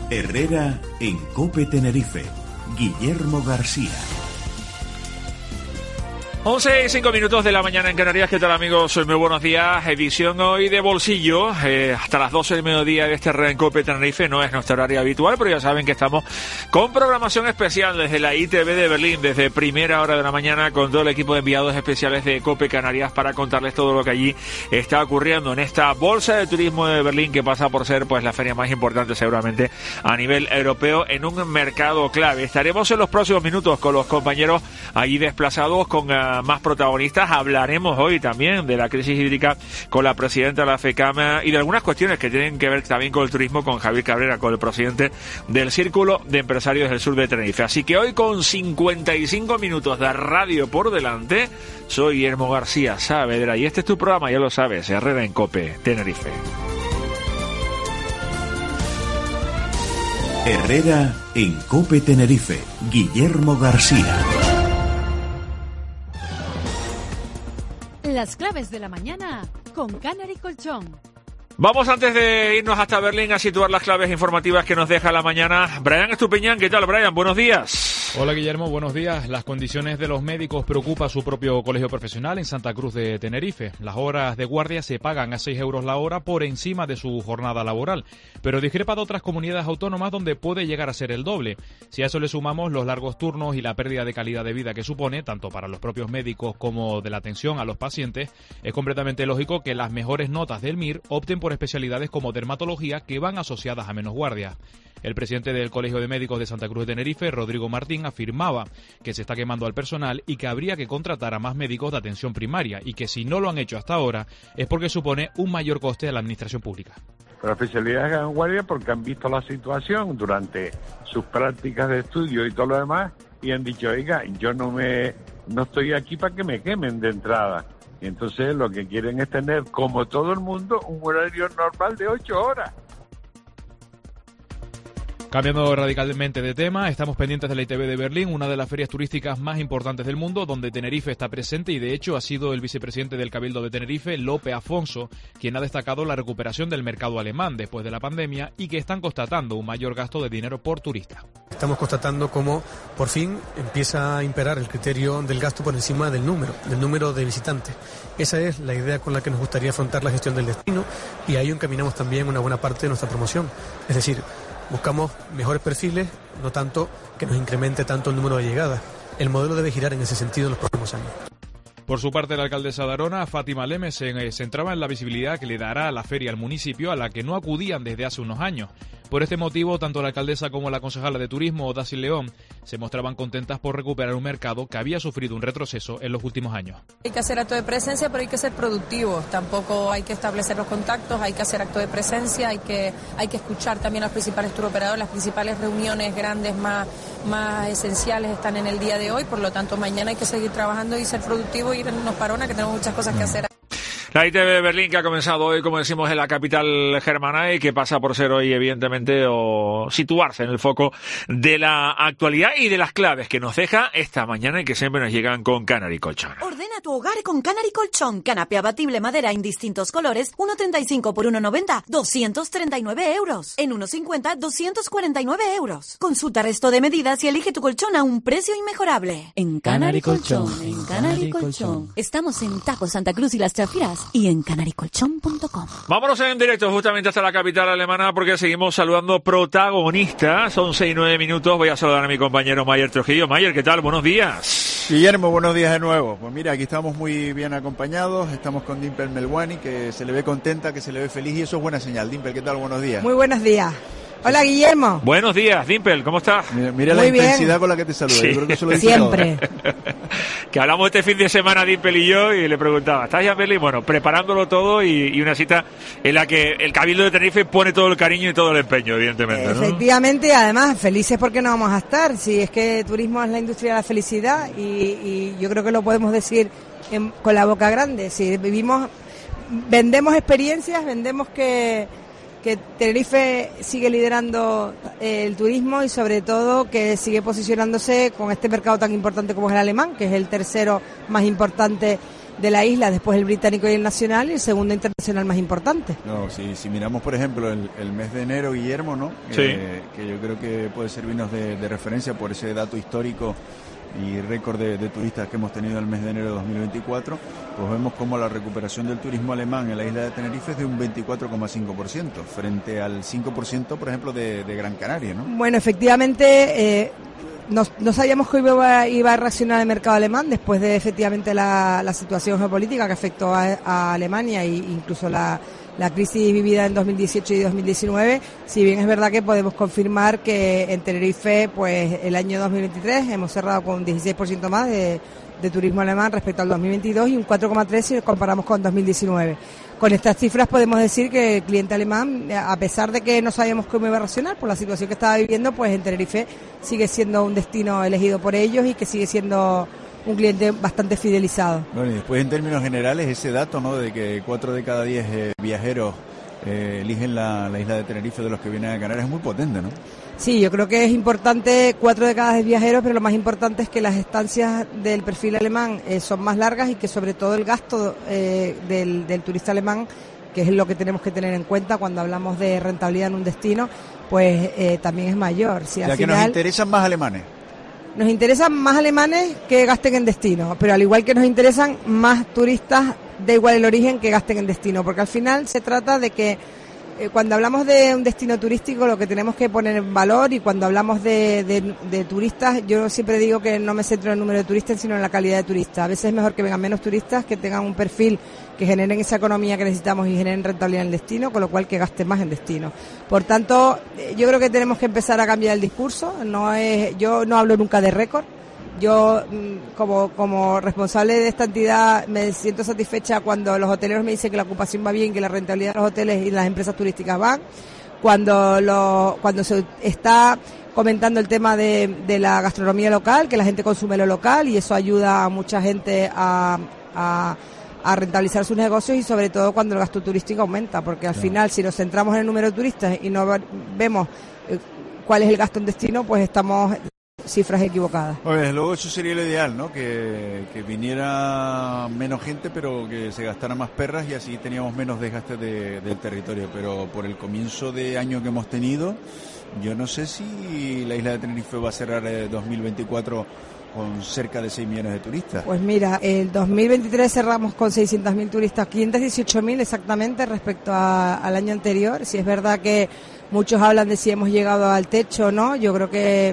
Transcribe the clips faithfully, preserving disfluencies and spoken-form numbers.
Herrera en COPE Tenerife. Guillermo García. once y cinco minutos de la mañana en Canarias. ¿Qué tal, amigos? Muy buenos días. Edición hoy de bolsillo, eh, hasta las doce del mediodía de este Herrera en COPE Tenerife. No es nuestro horario habitual, pero ya saben que estamos con programación especial desde la I T V de Berlín, desde primera hora de la mañana, con todo el equipo de enviados especiales de COPE Canarias para contarles todo lo que allí está ocurriendo en esta bolsa de turismo de Berlín, que pasa por ser pues la feria más importante seguramente a nivel europeo en un mercado clave. Estaremos en los próximos minutos con los compañeros allí desplazados, con uh, más protagonistas. Hablaremos hoy también de la crisis hídrica con la presidenta de la FECAMA y de algunas cuestiones que tienen que ver también con el turismo, con Javier Cabrera, con el presidente del Círculo de Empresarios del Sur de Tenerife. Así que hoy, con cincuenta y cinco minutos de radio por delante, soy Guillermo García Saavedra y este es tu programa, ya lo sabes, Herrera en COPE Tenerife. Herrera en COPE Tenerife. Guillermo García. Las claves de la mañana con Canary Colchón. Vamos, antes de irnos hasta Berlín, a situar las claves informativas que nos deja la mañana Brian Estupiñán. ¿Qué tal, Brian? Buenos días. Hola, Guillermo, buenos días. Las condiciones de los médicos preocupa a su propio colegio profesional en Santa Cruz de Tenerife. Las horas de guardia se pagan a seis euros la hora por encima de su jornada laboral, pero discrepa de otras comunidades autónomas donde puede llegar a ser el doble. Si a eso le sumamos los largos turnos y la pérdida de calidad de vida que supone, tanto para los propios médicos como de la atención a los pacientes, es completamente lógico que las mejores notas del M I R opten por especialidades como dermatología, que van asociadas a menos guardias. El presidente del Colegio de Médicos de Santa Cruz de Tenerife, Rodrigo Martín, afirmaba que se está quemando al personal y que habría que contratar a más médicos de atención primaria, y que si no lo han hecho hasta ahora es porque supone un mayor coste a la administración pública. Pero especialidades en guardia porque han visto la situación durante sus prácticas de estudio y todo lo demás y han dicho, oiga, yo no me no estoy aquí para que me quemen de entrada. Y entonces lo que quieren es tener, como todo el mundo, un horario normal de ocho horas. Cambiando radicalmente de tema, estamos pendientes de la I T V de Berlín, una de las ferias turísticas más importantes del mundo, donde Tenerife está presente, y de hecho ha sido el vicepresidente del Cabildo de Tenerife, Lope Afonso, quien ha destacado la recuperación del mercado alemán después de la pandemia y que están constatando un mayor gasto de dinero por turista. Estamos constatando cómo por fin empieza a imperar el criterio del gasto por encima del número, del número de visitantes. Esa es la idea con la que nos gustaría afrontar la gestión del destino, y ahí encaminamos también una buena parte de nuestra promoción. Es decir, buscamos mejores perfiles, no tanto que nos incremente tanto el número de llegadas. El modelo debe girar en ese sentido en los próximos años. Por su parte, la alcaldesa de Arona, Fátima Lemes, se centraba en la visibilidad que le dará la feria al municipio, a la que no acudían desde hace unos años. Por este motivo, tanto la alcaldesa como la concejala de Turismo, Daisy León, se mostraban contentas por recuperar un mercado que había sufrido un retroceso en los últimos años. Hay que hacer acto de presencia, pero hay que ser productivos. Tampoco hay que establecer los contactos, hay que hacer acto de presencia, hay que hay que escuchar también a los principales turoperadores. Las principales reuniones grandes más, más esenciales están en el día de hoy, por lo tanto mañana hay que seguir trabajando y ser productivos y irnos para una, que tenemos muchas cosas que hacer. La I T V de Berlín, que ha comenzado hoy, como decimos, en la capital germana, y que pasa por ser hoy, evidentemente, o situarse en el foco de la actualidad y de las claves que nos deja esta mañana y que siempre nos llegan con Canary Colchón. Ordena tu hogar con Canary Colchón. Canapé abatible madera en distintos colores, uno treinta y cinco por uno noventa, doscientos treinta y nueve euros. En uno cincuenta, doscientos cuarenta y nueve euros. Consulta resto de medidas y elige tu colchón a un precio inmejorable. En Canary Colchón, en Canary Colchón. Estamos en Tajo, Santa Cruz y Las Chafiras, y en canary colchón punto com. Vámonos en directo justamente hasta la capital alemana, porque seguimos saludando protagonistas. Son seis y nueve minutos. Voy a saludar a mi compañero Mayer Trujillo. Mayer, ¿qué tal? Buenos días. Guillermo, buenos días de nuevo. Pues mira, aquí estamos muy bien acompañados. Estamos con Dimpel Melwani, que se le ve contenta, que se le ve feliz, y eso es buena señal. Dimpel, ¿qué tal? Buenos días. Muy buenos días. Hola, Guillermo. Buenos días, Dimpel, ¿cómo estás? Mira, mira la bien. intensidad con la que te saluda. Sí. Yo creo que eso lo dice Siempre. todo. Que hablamos este fin de semana, Dimpel y yo, y le preguntaba, ¿estás ya en Berlín? Bueno, preparándolo todo, y, y una cita en la que el Cabildo de Tenerife pone todo el cariño y todo el empeño, evidentemente, ¿no? Efectivamente, además, felices porque no vamos a estar. Si es que turismo es la industria de la felicidad, y, y yo creo que lo podemos decir en, con la boca grande. Si vivimos, vendemos experiencias, vendemos que... que Tenerife sigue liderando el turismo, y sobre todo que sigue posicionándose con este mercado tan importante como es el alemán, que es el tercero más importante de la isla, después el británico y el nacional, y el segundo internacional más importante. No, si, si miramos, por ejemplo, el, el mes de enero, Guillermo, ¿no? Sí. Eh, que yo creo que puede servirnos de, de referencia por ese dato histórico y récord de, de turistas que hemos tenido el mes de enero de dos mil veinticuatro, pues vemos como la recuperación del turismo alemán en la isla de Tenerife es de un veinticuatro coma cinco por ciento, frente al cinco por ciento, por ejemplo, de, de Gran Canaria, ¿no? Bueno, efectivamente, eh, no, no sabíamos que iba, iba a reaccionar el mercado alemán después de, efectivamente, la, la situación geopolítica que afectó a, a Alemania e incluso la la crisis vivida en dos mil dieciocho y dos mil diecinueve, si bien es verdad que podemos confirmar que en Tenerife, pues el año dos mil veintitrés hemos cerrado con un dieciséis por ciento más de, de turismo alemán respecto al dos mil veintidós y un cuatro coma tres por ciento si comparamos con dos mil diecinueve. Con estas cifras podemos decir que el cliente alemán, a pesar de que no sabíamos cómo iba a reaccionar por la situación que estaba viviendo, pues en Tenerife sigue siendo un destino elegido por ellos y que sigue siendo un cliente bastante fidelizado. Bueno, y después en términos generales ese dato, ¿no?, de que cuatro de cada diez eh, viajeros eh, eligen la, la isla de Tenerife de los que vienen a Canarias es muy potente, ¿no? Sí, yo creo que es importante, cuatro de cada diez viajeros, pero lo más importante es que las estancias del perfil alemán eh, son más largas y que sobre todo el gasto eh, del, del turista alemán, que es lo que tenemos que tener en cuenta cuando hablamos de rentabilidad en un destino, pues eh, también es mayor. Si o al sea, que final nos interesan más alemanes. Nos interesan más alemanes que gasten en destino, pero al igual que nos interesan más turistas de igual el origen que gasten en destino, porque al final se trata de que eh, cuando hablamos de un destino turístico lo que tenemos que poner en valor, y cuando hablamos de, de, de turistas, yo siempre digo que no me centro en el número de turistas sino en la calidad de turistas. A veces es mejor que vengan menos turistas, que tengan un perfil que generen esa economía que necesitamos y generen rentabilidad en el destino, con lo cual que gasten más en destino. Por tanto, yo creo que tenemos que empezar a cambiar el discurso. No es, yo no hablo nunca de récord. Yo, como, como responsable de esta entidad, me siento satisfecha cuando los hoteleros me dicen que la ocupación va bien, que la rentabilidad de los hoteles y las empresas turísticas van. Cuando, lo, cuando se está comentando el tema de, de la gastronomía local, que la gente consume lo local y eso ayuda a mucha gente a, a a rentabilizar sus negocios, y sobre todo cuando el gasto turístico aumenta, porque al Claro. final si nos centramos en el número de turistas y no vemos eh, cuál es el gasto en destino, pues estamos en cifras equivocadas. Pues desde luego eso sería lo ideal, ¿no? Que, que viniera menos gente, pero que se gastara más perras y así teníamos menos desgaste de, del territorio. Pero por el comienzo de año que hemos tenido, yo no sé si la isla de Tenerife va a cerrar el dos mil veinticuatro con cerca de seis millones de turistas. Pues mira, el dos mil veintitrés cerramos con seiscientos mil turistas, quinientos dieciocho mil exactamente respecto a, al año anterior. Si es verdad que muchos hablan de si hemos llegado al techo o no, yo creo que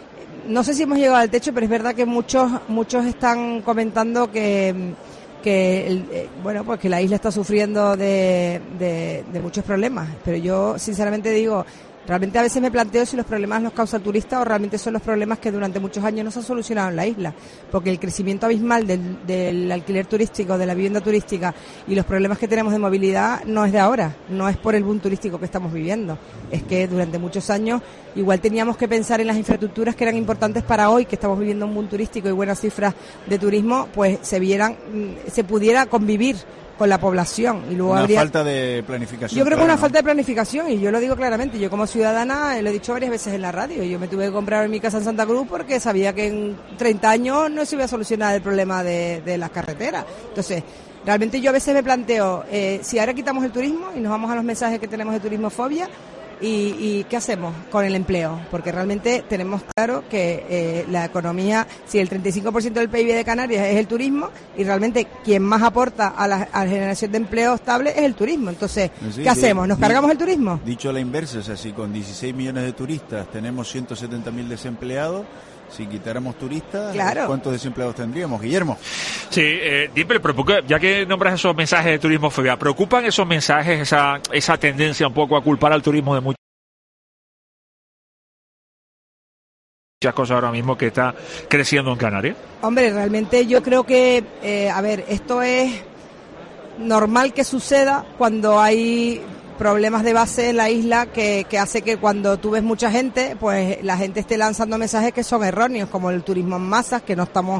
no sé si hemos llegado al techo, pero es verdad que muchos muchos están comentando que que el, eh, bueno, pues que la isla está sufriendo de, de, de muchos problemas, pero yo sinceramente digo, realmente a veces me planteo si los problemas los causa el turista o realmente son los problemas que durante muchos años no se han solucionado en la isla, porque el crecimiento abismal del, del alquiler turístico, de la vivienda turística y los problemas que tenemos de movilidad no es de ahora, no es por el boom turístico que estamos viviendo, es que durante muchos años igual teníamos que pensar en las infraestructuras que eran importantes para hoy, que estamos viviendo un boom turístico y buenas cifras de turismo, pues se vieran, se pudiera convivir con la población. Y luego una habría... falta de planificación. Yo creo que claro, una ¿no? falta de planificación, y yo lo digo claramente, yo como ciudadana, lo he dicho varias veces en la radio, yo me tuve que comprar mi casa en Santa Cruz porque sabía que en treinta años no se iba a solucionar el problema de, de las carreteras. Entonces, realmente yo a veces me planteo, eh, si ahora quitamos el turismo y nos vamos a los mensajes que tenemos de turismofobia, ¿Y, y qué hacemos con el empleo? Porque realmente tenemos claro que eh, la economía, si el treinta y cinco por ciento del P I B de Canarias es el turismo, y realmente quien más aporta a la, a la generación de empleo estable es el turismo. Entonces, Sí, ¿qué hacemos? ¿Nos di- cargamos el turismo? Dicho a la inversa, o sea, si con dieciséis millones de turistas tenemos ciento setenta mil desempleados, si quitáramos turistas, Claro. ¿cuántos desempleados tendríamos, Guillermo? Sí, eh, Dimple, pero ¿por qué- ya que nombras esos mensajes de turismofobia, ¿preocupan esos mensajes, esa, esa tendencia un poco a culpar al turismo de muchas cosas ahora mismo que está creciendo en Canarias? Hombre, realmente yo creo que, eh, a ver, esto es normal que suceda cuando hay problemas de base en la isla que, que hace que cuando tú ves mucha gente, pues la gente esté lanzando mensajes que son erróneos, como el turismo en masas, que no estamos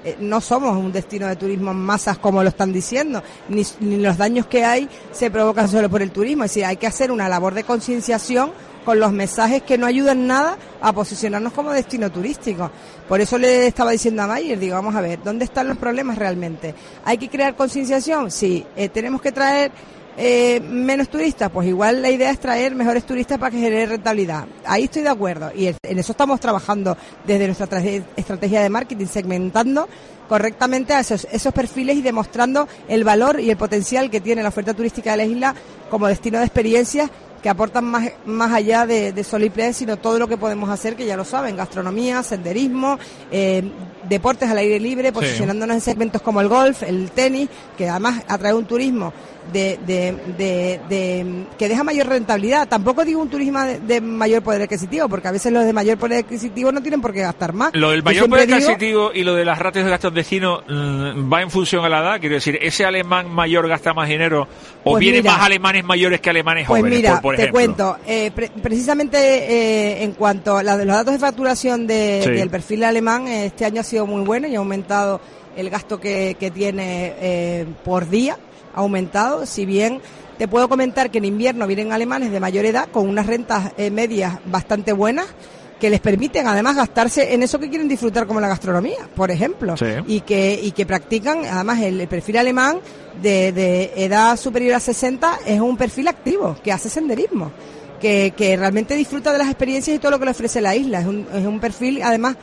eh, no somos un destino de turismo en masas como lo están diciendo, ni, ni los daños que hay se provocan solo por el turismo. Es decir, hay que hacer una labor de concienciación con los mensajes que no ayudan nada a posicionarnos como destino turístico. Por eso le estaba diciendo a Mayer, digo, vamos a ver, ¿dónde están los problemas realmente? ¿Hay que crear concienciación? Sí. Eh, ¿Tenemos que traer eh, menos turistas? Pues igual la idea es traer mejores turistas para que genere rentabilidad. Ahí estoy de acuerdo y en eso estamos trabajando desde nuestra tra- estrategia de marketing, segmentando correctamente a esos, esos perfiles y demostrando el valor y el potencial que tiene la oferta turística de la isla como destino de experiencias que aportan más, más allá de, de sol y playa, sino todo lo que podemos hacer, que ya lo saben, gastronomía, senderismo, eh, deportes al aire libre, posicionándonos sí. en segmentos como el golf, el tenis, que además atrae un turismo de, de, de, de que deja mayor rentabilidad. Tampoco digo un turismo de, de mayor poder adquisitivo, porque a veces los de mayor poder adquisitivo no tienen por qué gastar más. Lo del mayor poder adquisitivo digo, y lo de las ratios de gastos destinos mmm, va en función a la edad. Quiero decir, ese alemán mayor gasta más dinero o pues vienen mira, más alemanes mayores que alemanes pues jóvenes. Mira, por, por te ejemplo. cuento, eh, pre- precisamente eh, en cuanto a la, los datos de facturación de, sí. del perfil alemán, eh, este año ha sido muy bueno y ha aumentado el gasto que, que tiene eh, por día, ha aumentado, si bien te puedo comentar que en invierno vienen alemanes de mayor edad con unas rentas eh, medias bastante buenas que les permiten además gastarse en eso que quieren disfrutar, como la gastronomía, por ejemplo, sí. y que y que practican, además el, el perfil alemán de, de edad superior a sesenta es un perfil activo, que hace senderismo, que, que realmente disfruta de las experiencias y todo lo que le ofrece la isla. Es un, es un perfil además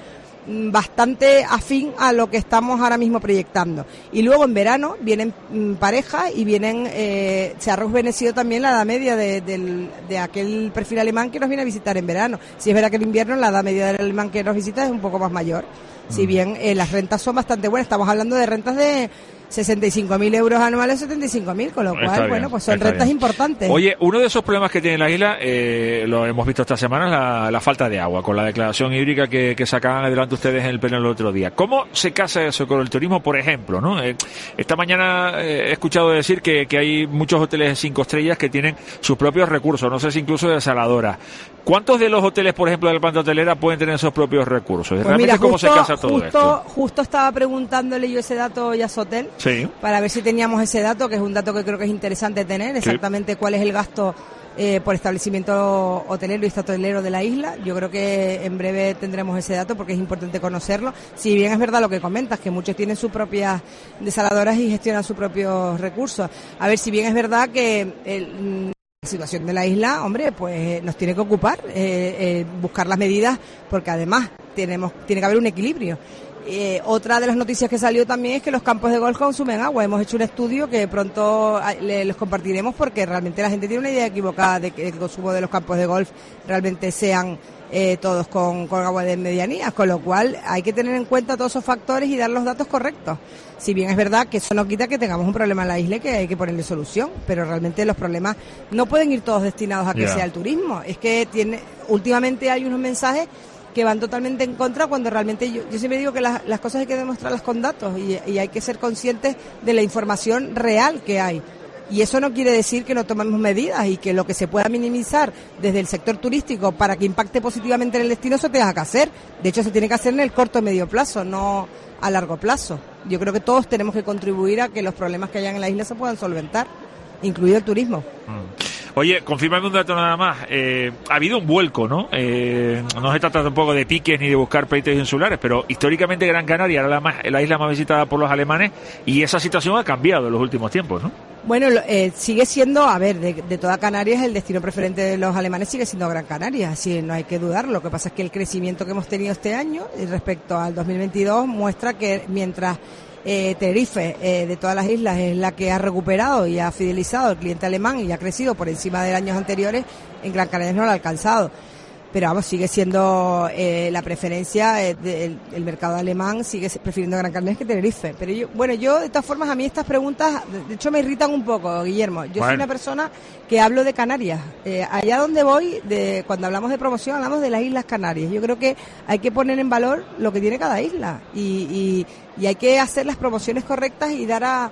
bastante afín a lo que estamos ahora mismo proyectando. Y luego en verano vienen mm, parejas y vienen, eh, se ha rejuvenecido también la edad media de, de, de aquel perfil alemán que nos viene a visitar en verano. Si es verdad que en invierno la edad media del alemán que nos visita es un poco más mayor. Mm. Si bien eh, las rentas son bastante buenas, estamos hablando de rentas de sesenta y cinco mil euros anuales, setenta y cinco mil, con lo cual, bien, bueno, pues son rentas bien. importantes. Oye, uno de esos problemas que tiene la isla, eh, lo hemos visto esta semana, es la, la falta de agua, con la declaración hídrica que, que sacaban adelante ustedes en el pleno el otro día. ¿Cómo se casa eso con el turismo, por ejemplo, no? Eh, esta mañana eh, he escuchado decir que, que hay muchos hoteles de cinco estrellas que tienen sus propios recursos, no sé si incluso desaladoras. ¿Cuántos de los hoteles, por ejemplo, de la planta hotelera pueden tener esos propios recursos? Pues ¿Realmente mira, cómo justo, se casa todo justo, esto? Justo estaba preguntándole yo ese dato ya a Sotel, sí. para ver si teníamos ese dato, que es un dato que creo que es interesante tener, exactamente sí. cuál es el gasto eh, por establecimiento hotelero y hotelero de la isla. Yo creo que en breve tendremos ese dato porque es importante conocerlo. Si bien es verdad lo que comentas, que muchos tienen sus propias desaladoras y gestionan sus propios recursos. A ver, si bien es verdad que el, la situación de la isla, hombre, pues nos tiene que ocupar, eh, eh, buscar las medidas, porque además tenemos tiene que haber un equilibrio. Eh, otra de las noticias que salió también es que los campos de golf consumen agua. Hemos hecho un estudio que pronto le, los compartiremos, porque realmente la gente tiene una idea equivocada de que el consumo de los campos de golf realmente sean eh, todos con, con agua de medianías, con lo cual hay que tener en cuenta todos esos factores y dar los datos correctos. Si bien es verdad que eso no quita que tengamos un problema en la isla y que hay que ponerle solución, pero realmente los problemas no pueden ir todos destinados a que yeah. sea el turismo. Es que tiene últimamente hay unos mensajes que van totalmente en contra, cuando realmente yo, yo siempre digo que las, las cosas hay que demostrarlas con datos y, y hay que ser conscientes de la información real que hay. Y eso no quiere decir que no tomemos medidas y que lo que se pueda minimizar desde el sector turístico para que impacte positivamente en el destino se tenga que hacer. De hecho, se tiene que hacer en el corto y medio plazo, no a largo plazo. Yo creo que todos tenemos que contribuir a que los problemas que hayan en la isla se puedan solventar, incluido el turismo. Mm. Oye, confírmame un dato nada más. Eh, ha habido un vuelco, ¿no? Eh, no se trata tampoco de piques ni de buscar pleitos insulares, pero históricamente Gran Canaria era la, más, la isla más visitada por los alemanes y esa situación ha cambiado en los últimos tiempos, ¿no? Bueno, eh, sigue siendo, a ver, de, de toda Canarias el destino preferente de los alemanes sigue siendo Gran Canaria, así no hay que dudarlo. Lo que pasa es que el crecimiento que hemos tenido este año respecto al dos mil veintidós muestra que mientras Eh, Tenerife, eh, de todas las islas, es la que ha recuperado y ha fidelizado al cliente alemán y ha crecido por encima de años anteriores, en Gran Canaria no lo ha alcanzado. Pero vamos, sigue siendo eh, la preferencia, eh, del el mercado alemán sigue prefiriendo Gran Canaria que Tenerife. Pero yo, bueno, yo de todas formas, a mí estas preguntas, de hecho me irritan un poco, Guillermo. Yo bueno. soy una persona que hablo de Canarias. Eh, allá donde voy, de cuando hablamos de promoción, hablamos de las Islas Canarias. Yo creo que hay que poner en valor lo que tiene cada isla y, y, y hay que hacer las promociones correctas y dar a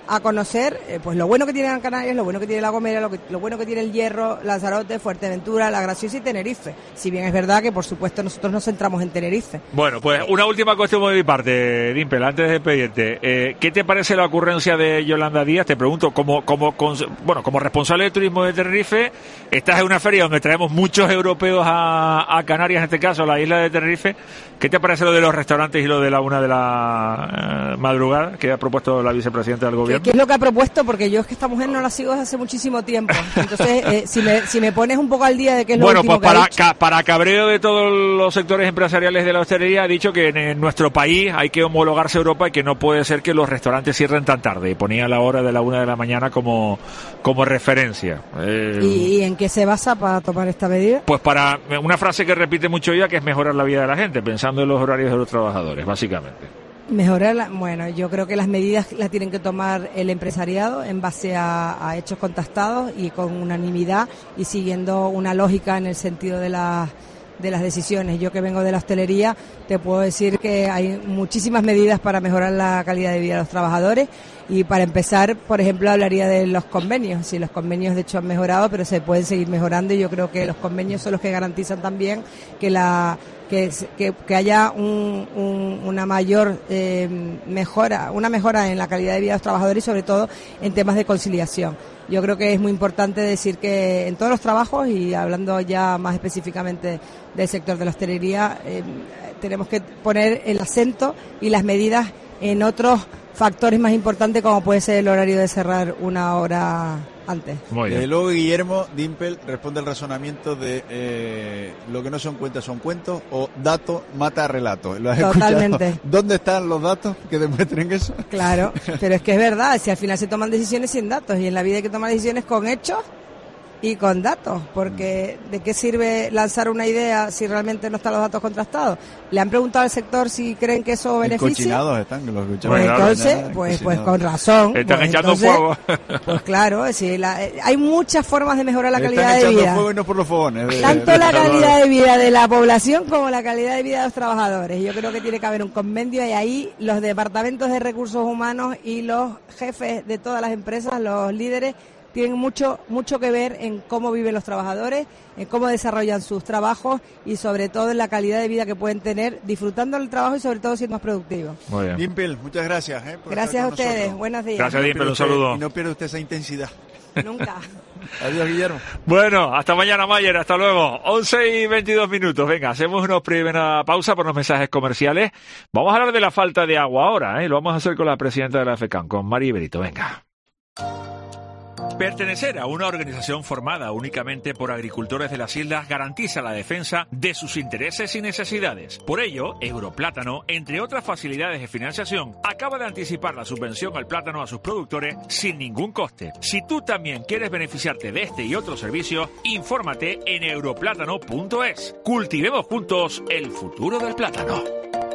a conocer eh, pues lo bueno que tiene Gran Canaria, lo bueno que tiene La Gomera, lo, que, lo bueno que tiene El Hierro, Lanzarote, Fuerteventura, La Graciosa y Tenerife. Si bien es verdad que, por supuesto, nosotros nos centramos en Tenerife. Bueno, pues una última cuestión de mi parte, Dimpel, antes de despedirte. Eh, ¿Qué te parece la ocurrencia de Yolanda Díaz? Te pregunto, como, como, bueno, como responsable de turismo de Tenerife, estás en una feria donde traemos muchos europeos a, a Canarias, en este caso, a la isla de Tenerife. ¿Qué te parece lo de los restaurantes y lo de la una de la eh, madrugada que ha propuesto la vicepresidenta del gobierno? ¿Qué, ¿Qué es lo que ha propuesto? Porque yo es que esta mujer no la sigo desde hace muchísimo tiempo. Entonces, eh, si, me, si me pones un poco al día de qué es lo bueno, último pues para, que ha ca, para cabreo de todos los sectores empresariales de la hostelería, ha dicho que en, en nuestro país hay que homologarse a Europa y que no puede ser que los restaurantes cierren tan tarde. Y ponía la hora de la una de la mañana como, como referencia. Eh, ¿Y, ¿Y en qué se basa para tomar esta medida? Pues para una frase que repite mucho ella, que es mejorar la vida de la gente, pensando en los horarios de los trabajadores, básicamente. Mejorar, la, bueno, yo creo que las medidas las tienen que tomar el empresariado en base a, a hechos contrastados y con unanimidad y siguiendo una lógica en el sentido de las de las decisiones. Yo que vengo de la hostelería te puedo decir que hay muchísimas medidas para mejorar la calidad de vida de los trabajadores y para empezar, por ejemplo, hablaría de los convenios. Sí, los convenios de hecho han mejorado, pero se pueden seguir mejorando y yo creo que los convenios son los que garantizan también que la que, que, que haya un, un, una mayor eh, mejora, una mejora en la calidad de vida de los trabajadores y sobre todo en temas de conciliación. Yo creo que es muy importante decir que en todos los trabajos y hablando ya más específicamente del sector de la hostelería, eh, tenemos que poner el acento y las medidas en otros factores más importantes como puede ser el horario de cerrar una hora antes. Muy bien. Eh, luego Guillermo Dimpel responde al razonamiento de eh, lo que no son cuentas son cuentos o dato mata relato. ¿Lo has Totalmente. escuchado? ¿Dónde están los datos que demuestren eso? Claro, pero es que es verdad, si al final se toman decisiones sin datos y en la vida hay que tomar decisiones con hechos y con datos, porque ¿de qué sirve lanzar una idea si realmente no están los datos contrastados? ¿Le han preguntado al sector si creen que eso beneficia? Cochinados están, que los escuchamos. Pues entonces, pues, pues con razón. Están pues echando entonces, fuego. Pues claro, sí, la, hay muchas formas de mejorar la Están calidad de vida. Están echando fuego y no por los fogones. De, Tanto de, la de calidad de vida de la población como la calidad de vida de los trabajadores. Yo creo que tiene que haber un convenio y ahí los departamentos de recursos humanos y los jefes de todas las empresas, los líderes, tienen mucho mucho que ver en cómo viven los trabajadores, en cómo desarrollan sus trabajos y sobre todo en la calidad de vida que pueden tener disfrutando del trabajo y sobre todo siendo más productivos. Muy bien. Dimpel, muchas gracias. Eh, por gracias a ustedes, nosotros. Buenos días. Gracias, Dimpel, un saludo. Y no pierda usted esa intensidad. Nunca. Adiós, Guillermo. Bueno, hasta mañana, Mayer, hasta luego. once y veintidós minutos. Venga, hacemos una primera pausa por los mensajes comerciales. Vamos a hablar de la falta de agua ahora, ¿eh? Lo vamos a hacer con la presidenta de la FECAM, con Mari Berito. Venga. Pertenecer a una organización formada únicamente por agricultores de las islas garantiza la defensa de sus intereses y necesidades. Por ello, Europlátano, entre otras facilidades de financiación, acaba de anticipar la subvención al plátano a sus productores sin ningún coste. Si tú también quieres beneficiarte de este y otros servicios, infórmate en europlátano punto es. Cultivemos juntos el futuro del plátano.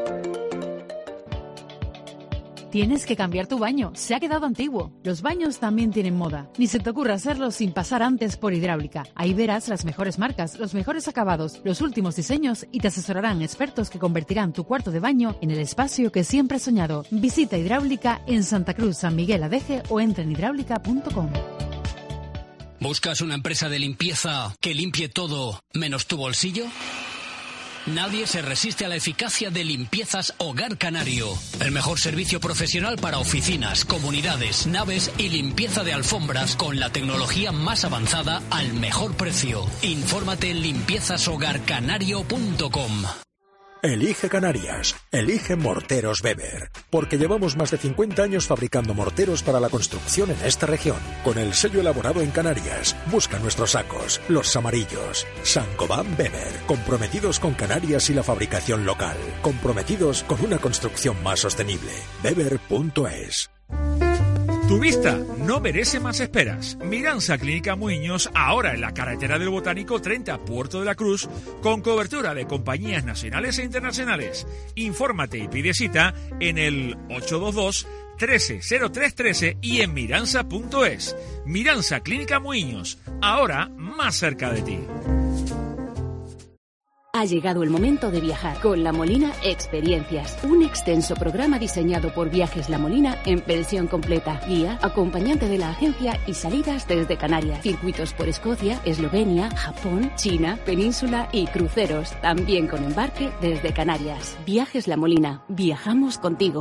Tienes que cambiar tu baño, se ha quedado antiguo. Los baños también tienen moda. Ni se te ocurra hacerlo sin pasar antes por Hidráulica. Ahí verás las mejores marcas, los mejores acabados, los últimos diseños y te asesorarán expertos que convertirán tu cuarto de baño en el espacio que siempre has soñado. Visita Hidráulica en Santa Cruz, San Miguel Adeje o entra en hidráulica punto com. ¿Buscas una empresa de limpieza que limpie todo menos tu bolsillo? Nadie se resiste a la eficacia de Limpiezas Hogar Canario. El mejor servicio profesional para oficinas, comunidades, naves y limpieza de alfombras con la tecnología más avanzada al mejor precio. Infórmate en limpiezas hogar canario punto com. Elige Canarias, elige Morteros Weber, porque llevamos más de cincuenta años fabricando morteros para la construcción en esta región, con el sello elaborado en Canarias. Busca nuestros sacos, los amarillos. Saint-Gobain Weber, comprometidos con Canarias y la fabricación local, comprometidos con una construcción más sostenible. Weber punto es. Tu vista no merece más esperas. Miranza Clínica Muiños, ahora en la carretera del Botánico treinta, Puerto de la Cruz, con cobertura de compañías nacionales e internacionales. Infórmate y pide cita en el ocho dos dos, trece cero tres trece y en miranza punto es. Miranza Clínica Muiños, ahora más cerca de ti. Ha llegado el momento de viajar con La Molina Experiencias, un extenso programa diseñado por Viajes La Molina en pensión completa, guía, acompañante de la agencia y salidas desde Canarias, circuitos por Escocia, Eslovenia, Japón, China, Península y cruceros, también con embarque desde Canarias. Viajes La Molina, viajamos contigo.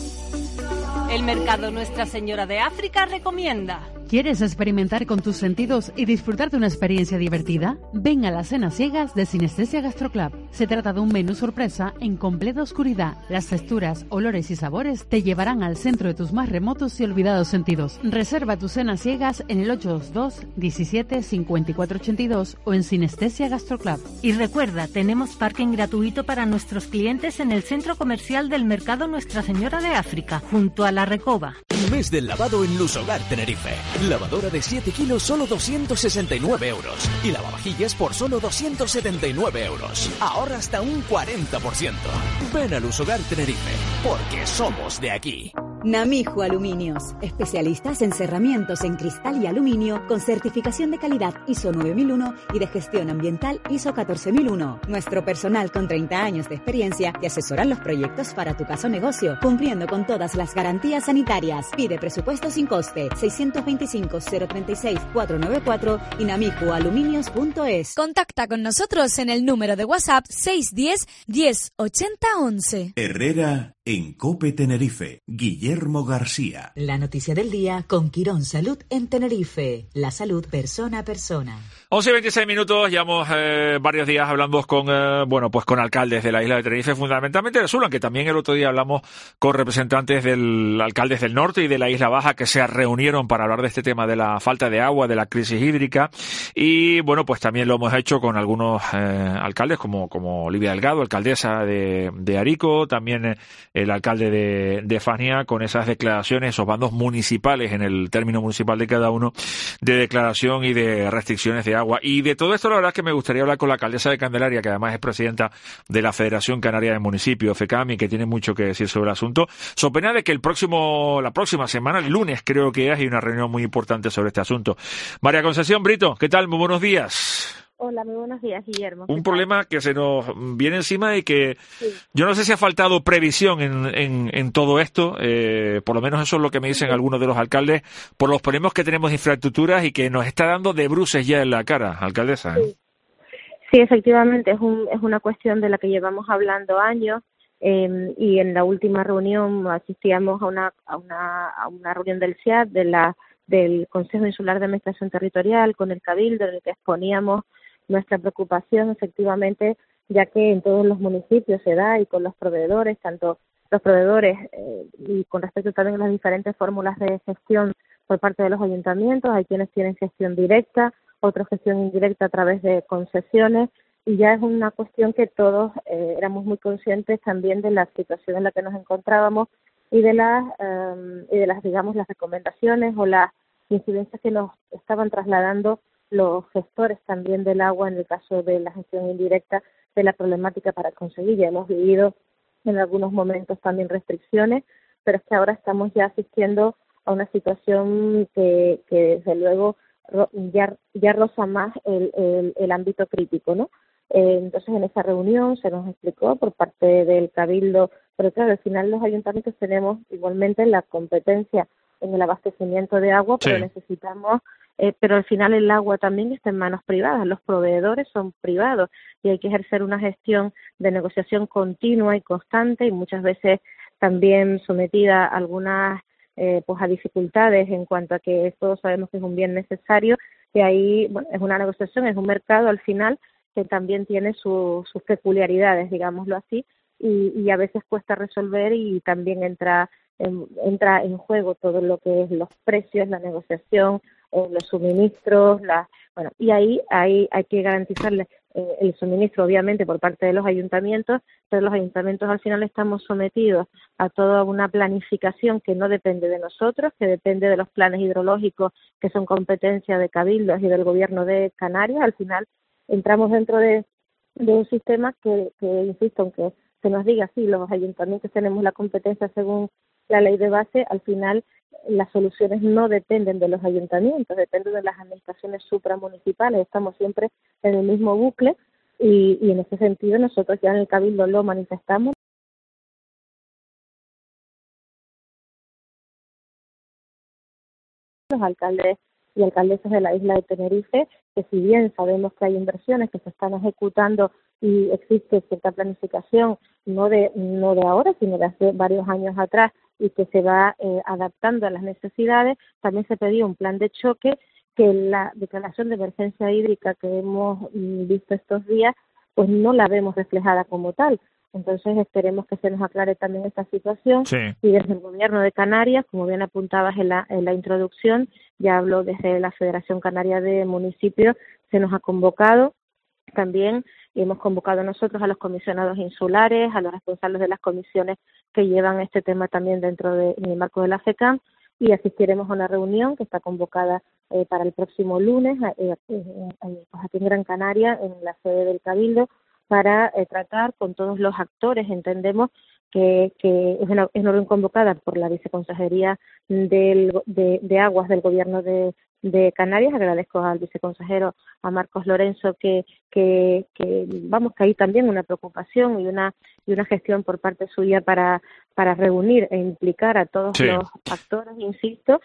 El Mercado Nuestra Señora de África recomienda. ¿Quieres experimentar con tus sentidos y disfrutar de una experiencia divertida? Ven a las cenas ciegas de Sinestesia Gastroclub. Se trata de un menú sorpresa en completa oscuridad. Las texturas, olores y sabores te llevarán al centro de tus más remotos y olvidados sentidos. Reserva tus cenas ciegas en el ocho dos dos, diecisiete, cincuenta y cuatro ochenta y dos o en Sinestesia Gastroclub. Y recuerda, tenemos parking gratuito para nuestros clientes en el centro comercial del Mercado Nuestra Señora de África, junto a La Recoba. Mes del lavado en Lusogar Tenerife. Lavadora de siete kilos, solo doscientos sesenta y nueve euros. Y lavavajillas por solo doscientos setenta y nueve euros. Ahorra hasta un cuarenta por ciento. Ven a Lusogar Tenerife, porque somos de aquí. Namijo Aluminios, especialistas en cerramientos en cristal y aluminio con certificación de calidad I S O nueve mil uno y de gestión ambiental I S O catorce mil uno. Nuestro personal con treinta años de experiencia te asesora los proyectos para tu caso negocio, cumpliendo con todas las garantías sanitarias. Pide presupuesto sin coste, seiscientos veinticinco, cero treinta y seis, cuatrocientos noventa y cuatro y namijo aluminios punto es. Contacta con nosotros en el número de WhatsApp seis uno cero, diez, ochenta, once. Herrera en COPE Tenerife. Guillermo García. La noticia del día con Quirón Salud en Tenerife. La salud persona a persona. once y veintiséis minutos, llevamos eh, varios días hablando con, eh, bueno, pues con alcaldes de la isla de Tenerife, fundamentalmente del sur, aunque también el otro día hablamos con representantes del alcaldes del norte y de la Isla Baja que se reunieron para hablar de este tema de la falta de agua, de la crisis hídrica. Y bueno, pues también lo hemos hecho con algunos eh, alcaldes como, como Olivia Delgado, alcaldesa de, de Arico, también eh, el alcalde de, de Fania, con esas declaraciones, esos bandos municipales en el término municipal de cada uno, de declaración y de restricciones de agua. Y de todo esto la verdad es que me gustaría hablar con la alcaldesa de Candelaria, que además es presidenta de la Federación Canaria de Municipios, FECAMI, que tiene mucho que decir sobre el asunto. So pena de que el próximo, la próxima semana, el lunes creo que hay una reunión muy importante sobre este asunto. María Concepción Brito, ¿qué tal? Muy buenos días. Hola, muy buenos días, Guillermo. Un problema que se nos viene encima y que sí. Yo no sé si ha faltado previsión en, en, en todo esto, eh, por lo menos eso es lo que me dicen sí. algunos de los alcaldes, por los problemas que tenemos de infraestructuras y que nos está dando de bruces ya en la cara, alcaldesa. ¿eh? Sí. sí, efectivamente, es, un, es una cuestión de la que llevamos hablando años eh, y en la última reunión asistíamos a una, a una, a una reunión del C I A D, de la, del Consejo Insular de Administración Territorial, con el Cabildo, en el que exponíamos nuestra preocupación, efectivamente, ya que en todos los municipios se da y con los proveedores, tanto los proveedores eh, y con respecto también a las diferentes fórmulas de gestión por parte de los ayuntamientos, hay quienes tienen gestión directa, otros gestión indirecta a través de concesiones, y ya es una cuestión que todos eh, éramos muy conscientes también de la situación en la que nos encontrábamos y de las, eh, y de las digamos, las recomendaciones o las incidencias que nos estaban trasladando los gestores también del agua en el caso de la gestión indirecta de la problemática para conseguir. Ya hemos vivido en algunos momentos también restricciones, pero es que ahora estamos ya asistiendo a una situación que, que desde luego ya, ya roza más el, el, el ámbito crítico, ¿no? Eh, entonces en esa reunión se nos explicó por parte del Cabildo, pero claro, al final los ayuntamientos tenemos igualmente la competencia en el abastecimiento de agua, pero sí. necesitamos Eh, pero al final el agua también está en manos privadas, los proveedores son privados y hay que ejercer una gestión de negociación continua y constante y muchas veces también sometida a algunas eh, pues a dificultades en cuanto a que todos sabemos que es un bien necesario y ahí bueno, es una negociación, es un mercado al final que también tiene su, sus peculiaridades, digámoslo así, y, y a veces cuesta resolver y también entra en, entra en juego todo lo que es los precios, la negociación, eh, los suministros, las, bueno, y ahí, ahí hay que garantizarle eh, el suministro, obviamente, por parte de los ayuntamientos, pero los ayuntamientos al final estamos sometidos a toda una planificación que no depende de nosotros, que depende de los planes hidrológicos que son competencia de cabildos y del gobierno de Canarias. Al final entramos dentro de, de un sistema que, que, insisto, aunque se nos diga, sí, los ayuntamientos tenemos la competencia según la ley de base, al final las soluciones no dependen de los ayuntamientos, dependen de las administraciones supramunicipales. Estamos siempre en el mismo bucle y, y en ese sentido nosotros ya en el Cabildo lo manifestamos. Los alcaldes y alcaldesas de la isla de Tenerife, que si bien sabemos que hay inversiones que se están ejecutando y existe cierta planificación, no de no de ahora, sino de hace varios años atrás, y que se va eh, adaptando a las necesidades, también se pidió un plan de choque, que la declaración de emergencia hídrica que hemos mm, visto estos días, pues no la vemos reflejada como tal. Entonces esperemos que se nos aclare también esta situación. Sí. Y desde el Gobierno de Canarias, como bien apuntabas en la, en la introducción, ya habló desde la Federación Canaria de Municipios, se nos ha convocado también, y hemos convocado nosotros a los comisionados insulares, a los responsables de las comisiones que llevan este tema también dentro de, en el marco de la FECAM, y asistiremos a una reunión que está convocada eh, para el próximo lunes eh, eh, eh, aquí en Gran Canaria, en la sede del Cabildo, para eh, tratar con todos los actores. Entendemos que, que es una, es una reunión convocada por la Viceconsejería del, de, de Aguas del Gobierno de, de Canarias. Agradezco al viceconsejero, a Marcos Lorenzo, que, que, que vamos, que hay también una preocupación y una y una gestión por parte suya para, para reunir e implicar a todos sí. los actores, insisto,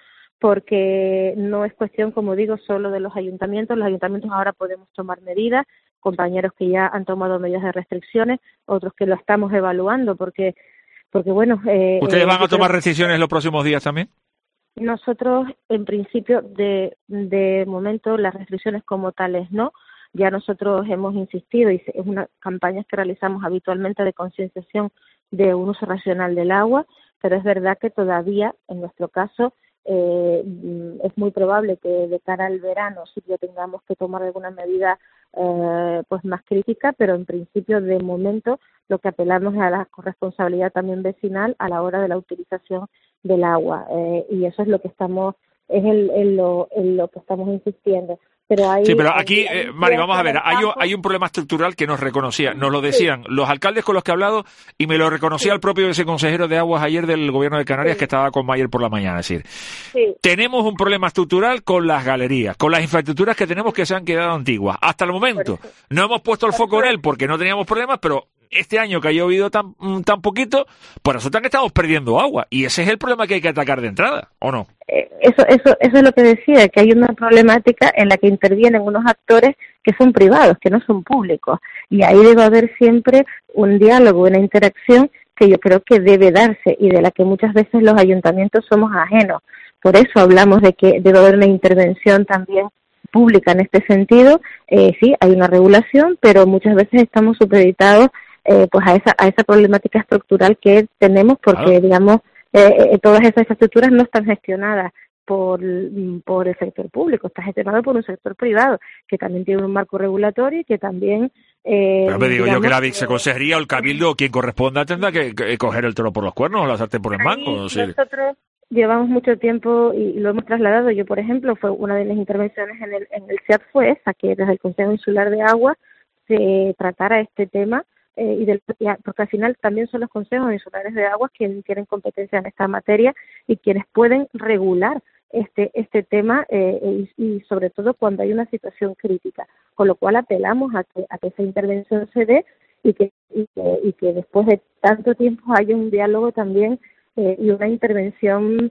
porque no es cuestión, como digo, solo de los ayuntamientos. Los ayuntamientos ahora podemos tomar medidas, compañeros que ya han tomado medidas de restricciones, otros que lo estamos evaluando, porque, porque bueno... Eh, ¿Ustedes van eh, a tomar restricciones los próximos días también? Nosotros, en principio, de, de momento, las restricciones como tales no. Ya nosotros hemos insistido, y es una campaña que realizamos habitualmente de concienciación de un uso racional del agua, pero es verdad que todavía, en nuestro caso, eh, es muy probable que de cara al verano sí que tengamos que tomar alguna medida eh, pues más crítica, pero en principio, de momento, lo que apelamos es a la corresponsabilidad también vecinal a la hora de la utilización del agua, eh, y eso es lo que estamos, es el, en lo, en lo que estamos insistiendo. Pero hay, sí, pero aquí, hay, eh, Mari, vamos a ver, hay un, hay un problema estructural que nos reconocía, nos lo decían sí. los alcaldes con los que he hablado, y me lo reconocía sí. el propio viceconsejero de Aguas ayer del Gobierno de Canarias, sí. que estaba con Mayer por la mañana. Es decir, sí. tenemos un problema estructural con las galerías, con las infraestructuras que tenemos que se han quedado antiguas. Hasta el momento no hemos puesto el foco en él porque no teníamos problemas, pero este año que ha llovido tan, tan poquito, pues resulta que estamos perdiendo agua, y ese es el problema que hay que atacar de entrada, ¿o no? Eso, eso, eso es lo que decía, que hay una problemática en la que intervienen unos actores que son privados, que no son públicos, y ahí debe haber siempre un diálogo, una interacción que yo creo que debe darse y de la que muchas veces los ayuntamientos somos ajenos. Por eso hablamos de que debe haber una intervención también pública en este sentido. Eh, sí, hay una regulación, pero muchas veces estamos supeditados eh, pues a esa a esa problemática estructural que tenemos, porque, ah. digamos, Eh, eh, todas esas infraestructuras no están gestionadas por, por el sector público, está gestionado por un sector privado, que también tiene un marco regulatorio y que también... Eh, Pero me digo digamos, yo que la viceconsejería o el cabildo o quien corresponda tendrá que, que coger el toro por los cuernos o la sartén por el mango. ¿Sí? Nosotros llevamos mucho tiempo y lo hemos trasladado. Yo, por ejemplo, fue una de las intervenciones en el, en el C I A T fue esa, que desde el Consejo Insular de Agua se tratara este tema. Eh, y del, porque al final también son los consejos insulares de aguas quienes tienen competencia en esta materia y quienes pueden regular este este tema eh, y, y sobre todo cuando hay una situación crítica, con lo cual apelamos a que a que esa intervención se dé y que y que, y que después de tanto tiempo haya un diálogo también eh, y una intervención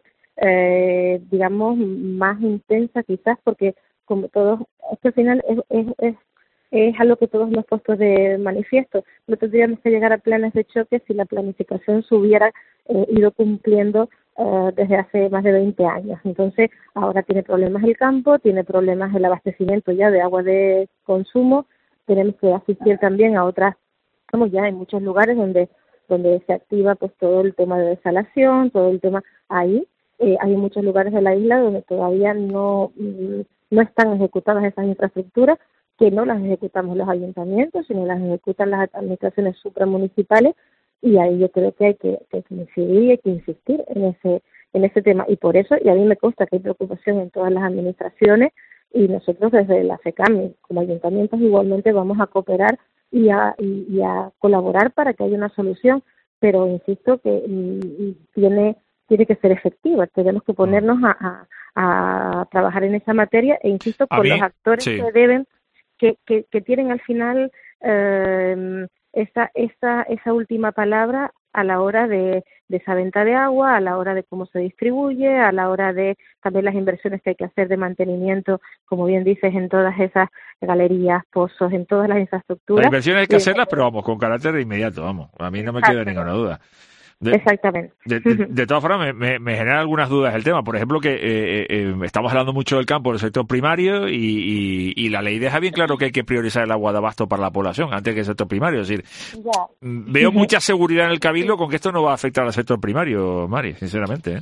eh, digamos más intensa quizás, porque como todos es que al final es, es, es es algo que todos hemos puesto de manifiesto. No tendríamos que llegar a planes de choque si la planificación se hubiera eh, ido cumpliendo eh, desde hace más de veinte años. Entonces, ahora tiene problemas el campo, tiene problemas el abastecimiento ya de agua de consumo, tenemos que asistir también a otras, como ya en muchos lugares donde donde se activa pues todo el tema de desalación, todo el tema ahí. Eh, hay muchos lugares de la isla donde todavía no, no están ejecutadas esas infraestructuras, que no las ejecutamos los ayuntamientos, sino las ejecutan las administraciones supramunicipales, y ahí yo creo que hay que, que incidir y hay que insistir en ese en ese tema. Y por eso, y a mí me consta que hay preocupación en todas las administraciones, y nosotros desde la FECAM, como ayuntamientos, igualmente vamos a cooperar y a, y, y a colaborar para que haya una solución, pero insisto que mm, tiene tiene que ser efectiva, tenemos que ponernos a, a, a trabajar en esa materia, e insisto, con los actores sí. que deben Que, que, que tienen al final eh, esa, esa, esa última palabra a la hora de, de esa venta de agua, a la hora de cómo se distribuye, a la hora de también las inversiones que hay que hacer de mantenimiento, como bien dices, en todas esas galerías, pozos, en todas las infraestructuras. Las inversiones hay que hacerlas, pero vamos, con carácter inmediato, vamos. A mí no me queda ninguna duda. De, Exactamente. De, de, de todas formas, me, me, me genera algunas dudas el tema. Por ejemplo, que eh, eh, estamos hablando mucho del campo, del sector primario, y, y, y la ley deja bien claro que hay que priorizar el agua de abasto para la población antes que el sector primario. Es decir, ya. Veo mucha seguridad en el Cabildo con que esto no va a afectar al sector primario, Mari, sinceramente. ¿eh?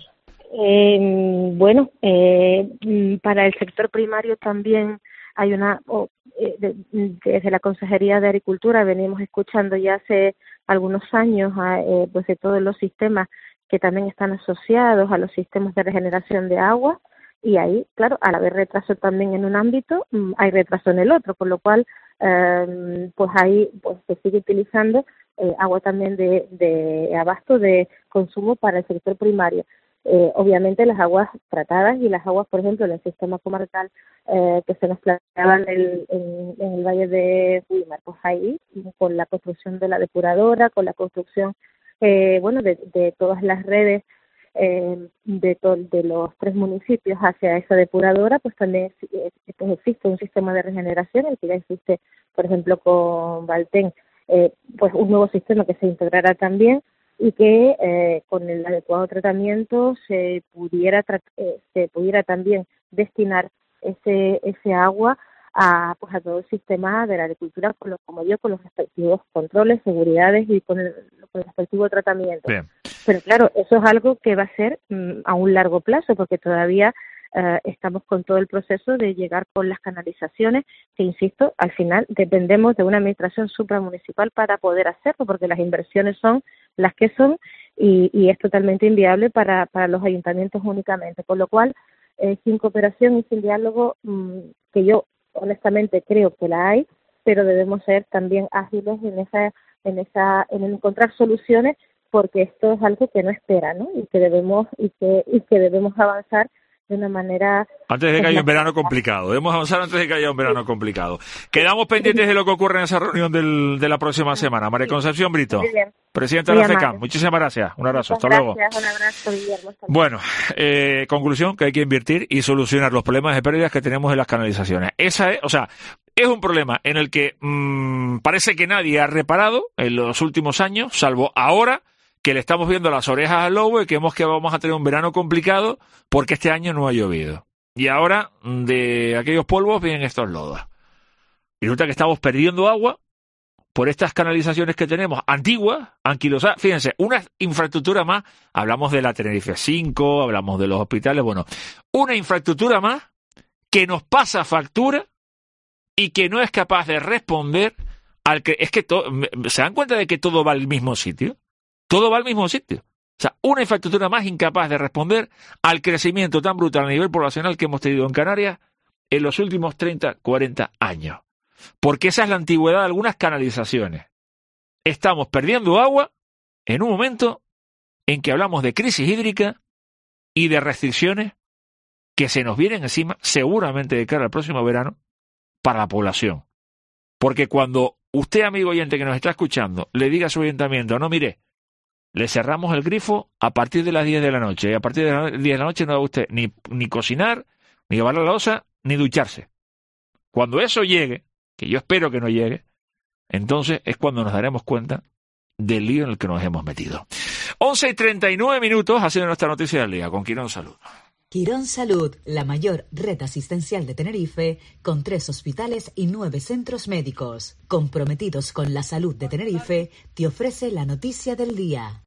Eh, bueno, eh, para el sector primario también hay una... Oh, eh, de, desde la Consejería de Agricultura venimos escuchando ya hace algunos años eh, pues de todos los sistemas que también están asociados a los sistemas de regeneración de agua, y ahí, claro, al haber retraso también en un ámbito, hay retraso en el otro, por lo cual eh, pues ahí pues se sigue utilizando eh, agua también de, de abasto de consumo para el sector primario. Eh, obviamente las aguas tratadas y las aguas, por ejemplo, en el sistema comarcal eh, que se nos planteaban en el, en, en el Valle de Güímar, pues ahí, con la construcción de la depuradora, con la construcción, eh, bueno, de, de todas las redes eh, de, to, de los tres municipios hacia esa depuradora, pues también eh, pues existe un sistema de regeneración, el que ya existe, por ejemplo, con Valtén, eh, pues un nuevo sistema que se integrará también, y que eh, con el adecuado tratamiento se pudiera tra- eh, se pudiera también destinar ese ese agua a pues a todo el sistema de la agricultura, con lo, como yo, con los respectivos controles, seguridades y con el, con el respectivo tratamiento. Bien. Pero claro, eso es algo que va a ser mm, a un largo plazo, porque todavía eh, estamos con todo el proceso de llegar con las canalizaciones, que insisto, al final dependemos de una administración supramunicipal para poder hacerlo, porque las inversiones son las que son y, y es totalmente inviable para, para los ayuntamientos únicamente, con lo cual eh, sin cooperación y sin diálogo, mmm, que yo honestamente creo que la hay, pero debemos ser también ágiles en esa en esa en encontrar soluciones, porque esto es algo que no espera, ¿no? Y que debemos y que y que debemos avanzar de una manera... Antes de que haya un verano complicado. Debemos avanzar antes de que haya un verano complicado. Quedamos pendientes de lo que ocurre en esa reunión del, de la próxima semana. María Concepción Brito, presidenta de la FECAM. Muchísimas gracias. Un abrazo. Hasta luego. Gracias. Un abrazo, Guillermo. Bueno, eh, conclusión, que hay que invertir y solucionar los problemas de pérdidas que tenemos en las canalizaciones. Esa es, o sea, es un problema en el que mmm, parece que nadie ha reparado en los últimos años, salvo ahora, que le estamos viendo las orejas al lobo y que vemos que vamos a tener un verano complicado porque este año no ha llovido. Y ahora de aquellos polvos vienen estos lodos. Y resulta que estamos perdiendo agua por estas canalizaciones que tenemos antiguas, anquilosadas. Fíjense, una infraestructura más, hablamos de la Tenerife cinco, hablamos de los hospitales, bueno, una infraestructura más que nos pasa factura y que no es capaz de responder al que... Es que to, ¿se dan cuenta de que todo va al mismo sitio? Todo va al mismo sitio. O sea, una infraestructura más incapaz de responder al crecimiento tan brutal a nivel poblacional que hemos tenido en Canarias en los últimos treinta, cuarenta años. Porque esa es la antigüedad de algunas canalizaciones. Estamos perdiendo agua en un momento en que hablamos de crisis hídrica y de restricciones que se nos vienen encima, seguramente de cara al próximo verano, para la población. Porque cuando usted, amigo oyente que nos está escuchando, le diga a su ayuntamiento, no, mire, le cerramos el grifo a partir de las diez de la noche. Y a partir de las diez de la noche no va usted ni, ni cocinar, ni lavar la loza, ni ducharse. Cuando eso llegue, que yo espero que no llegue, entonces es cuando nos daremos cuenta del lío en el que nos hemos metido. once y treinta y nueve minutos ha sido nuestra noticia del día con Quirón Salud. Quirón Salud, la mayor red asistencial de Tenerife, con tres hospitales y nueve centros médicos. Comprometidos con la salud de Tenerife, te ofrece la noticia del día.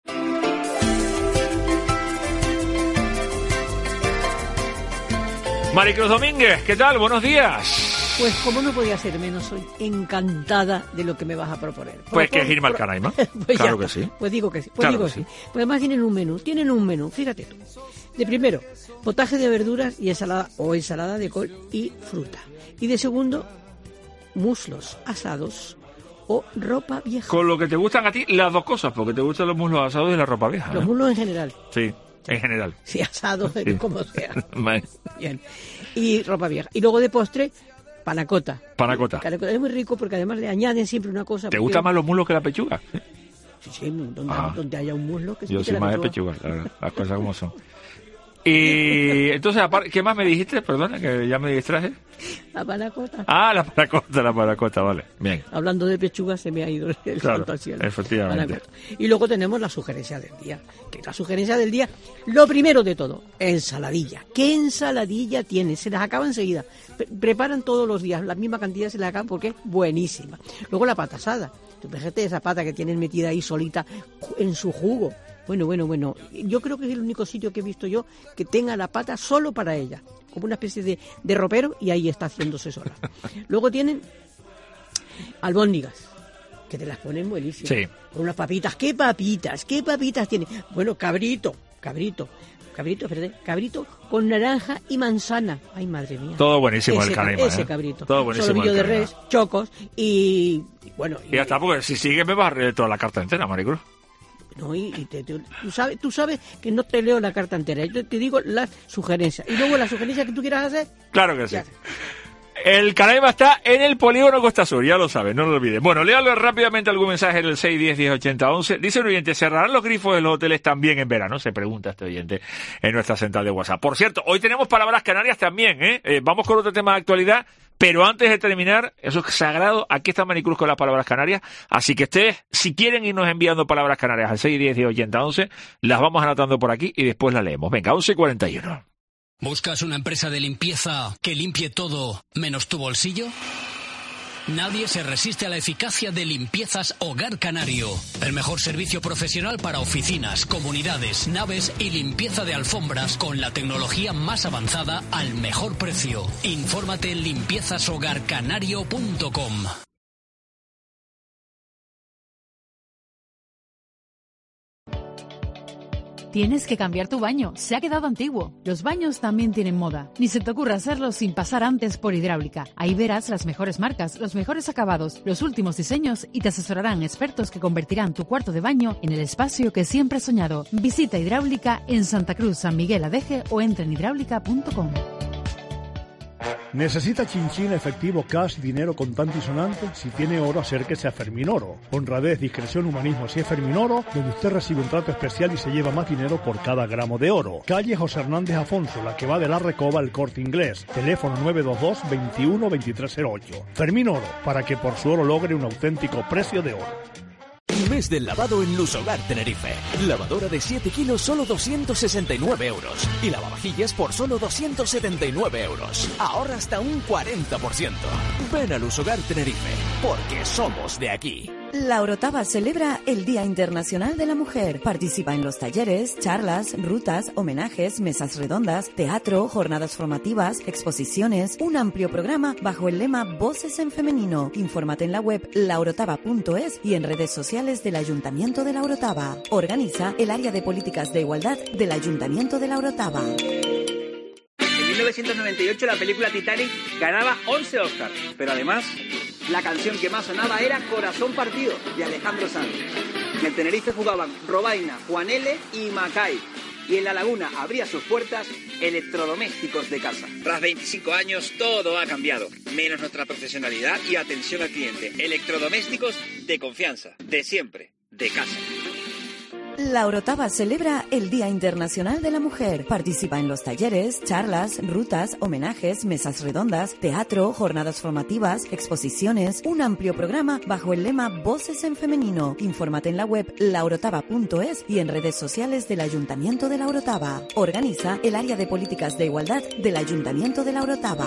Maricruz Domínguez, ¿qué tal? Buenos días. Pues como no podía ser menos, soy encantada de lo que me vas a proponer. Por pues por, que es Irma al Canaima. Pues claro ya, que sí. Pues digo que sí. Pues claro digo que sí. sí. Pues además tienen un menú, tienen un menú, fíjate tú. De primero, potaje de verduras y ensalada o ensalada de col y fruta. Y de segundo, muslos asados o ropa vieja. Con lo que te gustan a ti, las dos cosas, porque te gustan los muslos asados y la ropa vieja. Los ¿eh? muslos en general. Sí, en general. Sí, asados, Sí. como sea. Vale. Bien. Y ropa vieja. Y luego de postre, Panacota. Panacota. Panacota es muy rico porque además le añaden siempre una cosa. ¿Te porque... gustan más los muslos que la pechuga? Sí, sí, donde, donde haya un muslo que se Yo soy la más pechuga. de pechuga, la verdad, las cosas como son. Y entonces, ¿qué más me dijiste? Perdona, que ya me distraje. La panacota. Ah, la panacota, la panacota, vale. Bien. Hablando de pechuga se me ha ido el claro, santo al cielo. Efectivamente. Panacota. Y luego tenemos la sugerencia del día. Que la sugerencia del día, lo primero de todo, ensaladilla. ¿Qué ensaladilla tiene? Se las acaba enseguida. Pre- preparan todos los días, la misma cantidad se las acaban porque es buenísima. Luego la pata asada. Tú fíjate esa pata que tienen metida ahí solita en su jugo. Bueno, bueno, bueno. Yo creo que es el único sitio que he visto yo que tenga la pata solo para ella. Como una especie de, de ropero y ahí está haciéndose sola. Luego tienen albóndigas, que te las ponen buenísimas. Sí. Con unas papitas. ¿Qué papitas? ¿Qué papitas tiene? Bueno, cabrito, cabrito. Cabrito, espérate, cabrito con naranja y manzana. Ay, madre mía. Todo buenísimo ese, el Canaima. Ese ¿eh? cabrito. Todo buenísimo. Solomillo de Canaima. res, chocos y, y bueno. Y ya está, porque si sigue me va a reír toda la carta entera, Maricruz. No, y, y te, te, tú, sabes, tú sabes que no te leo la carta entera, yo te, te digo las sugerencias. Y luego las sugerencias que tú quieras hacer. Claro que sí. Ya. El Canaima está en el polígono Costa Sur, ya lo sabes, no lo olvides. Bueno, léalo rápidamente algún mensaje en el seis diez, diez ochenta, once. Dice un oyente, ¿cerrarán los grifos de los hoteles también en verano? Se pregunta este oyente en nuestra central de WhatsApp. Por cierto, hoy tenemos palabras canarias también, ¿eh? eh vamos con otro tema de actualidad, pero antes de terminar, eso es sagrado, aquí está Maricruz con las palabras canarias, así que ustedes, si quieren irnos enviando palabras canarias al seis diez, diez ochenta, once, las vamos anotando por aquí y después las leemos. Venga, once cuarenta y uno. ¿Buscas una empresa de limpieza que limpie todo menos tu bolsillo? Nadie se resiste a la eficacia de Limpiezas Hogar Canario. El mejor servicio profesional para oficinas, comunidades, naves y limpieza de alfombras con la tecnología más avanzada al mejor precio. Infórmate en limpiezas hogar canario punto com. Tienes que cambiar tu baño, se ha quedado antiguo. Los baños también tienen moda. Ni se te ocurra hacerlo sin pasar antes por Hidráulica. Ahí verás las mejores marcas, los mejores acabados, los últimos diseños y te asesorarán expertos que convertirán tu cuarto de baño en el espacio que siempre has soñado. Visita Hidráulica en Santa Cruz, San Miguel Adeje o entra en hidráulica punto com. ¿Necesita chinchín efectivo, cash, dinero contante y sonante? Si tiene oro, acérquese a Fermín Oro. Honradez, discreción, humanismo. Si es Fermín Oro, donde usted recibe un trato especial y se lleva más dinero por cada gramo de oro. Calle José Hernández Afonso, la que va de la Recoba al Corte Inglés. Teléfono nueve dos dos, veintiuno, veintitrés cero ocho. Fermín Oro, para que por su oro logre un auténtico precio de oro. Mes del lavado en Lusogar Tenerife. Lavadora de siete kilos, solo doscientos sesenta y nueve euros. Y lavavajillas por solo doscientos setenta y nueve euros. Ahorra hasta un cuarenta por ciento. Ven a Lusogar Tenerife, porque somos de aquí. La Orotava celebra el Día Internacional de la Mujer. Participa en los talleres, charlas, rutas, homenajes, mesas redondas, teatro, jornadas formativas, exposiciones, un amplio programa bajo el lema Voces en Femenino. Infórmate en la web la orotava punto es y en redes sociales del Ayuntamiento de La Orotava. Organiza el área de políticas de igualdad del Ayuntamiento de La Orotava. En mil novecientos noventa y ocho la película Titanic ganaba once Oscars, pero además la canción que más sonaba era Corazón Partido, de Alejandro Sanz. En el Tenerife jugaban Robaina, Juan L. y Macay. Y en La Laguna abría sus puertas Electrodomésticos de Casa. Tras veinticinco años todo ha cambiado, menos nuestra profesionalidad y atención al cliente. Electrodomésticos de confianza, de siempre, de casa. La Orotava celebra el Día Internacional de la Mujer. Participa en los talleres, charlas, rutas, homenajes, mesas redondas, teatro, jornadas formativas, exposiciones, un amplio programa bajo el lema Voces en Femenino. Infórmate en la web la orotava punto es y en redes sociales del Ayuntamiento de La Orotava. Organiza el área de políticas de igualdad del Ayuntamiento de La Orotava.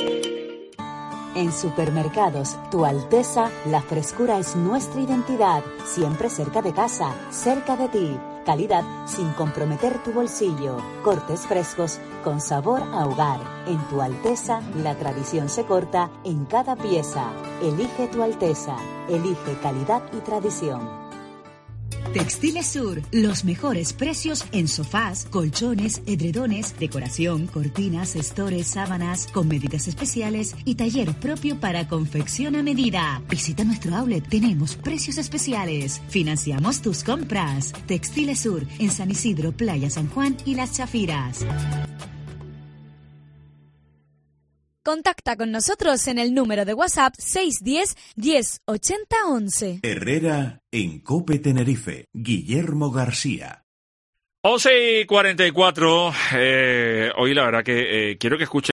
En Supermercados Tu Alteza, la frescura es nuestra identidad. Siempre cerca de casa, cerca de ti. Calidad sin comprometer tu bolsillo. Cortes frescos con sabor a hogar. En Tu Alteza, la tradición se corta en cada pieza. Elige Tu Alteza. Elige calidad y tradición. Textiles Sur, los mejores precios en sofás, colchones, edredones, decoración, cortinas, estores, sábanas, con medidas especiales y taller propio para confección a medida. Visita nuestro outlet, tenemos precios especiales. Financiamos tus compras. Textiles Sur, en San Isidro, Playa San Juan y Las Chafiras. Contacta con nosotros en el número de WhatsApp seis uno cero, diez, ochenta, once. Herrera en COPE Tenerife. Guillermo García. once y cuarenta y cuatro. Eh, hoy la verdad que eh, quiero que escuchen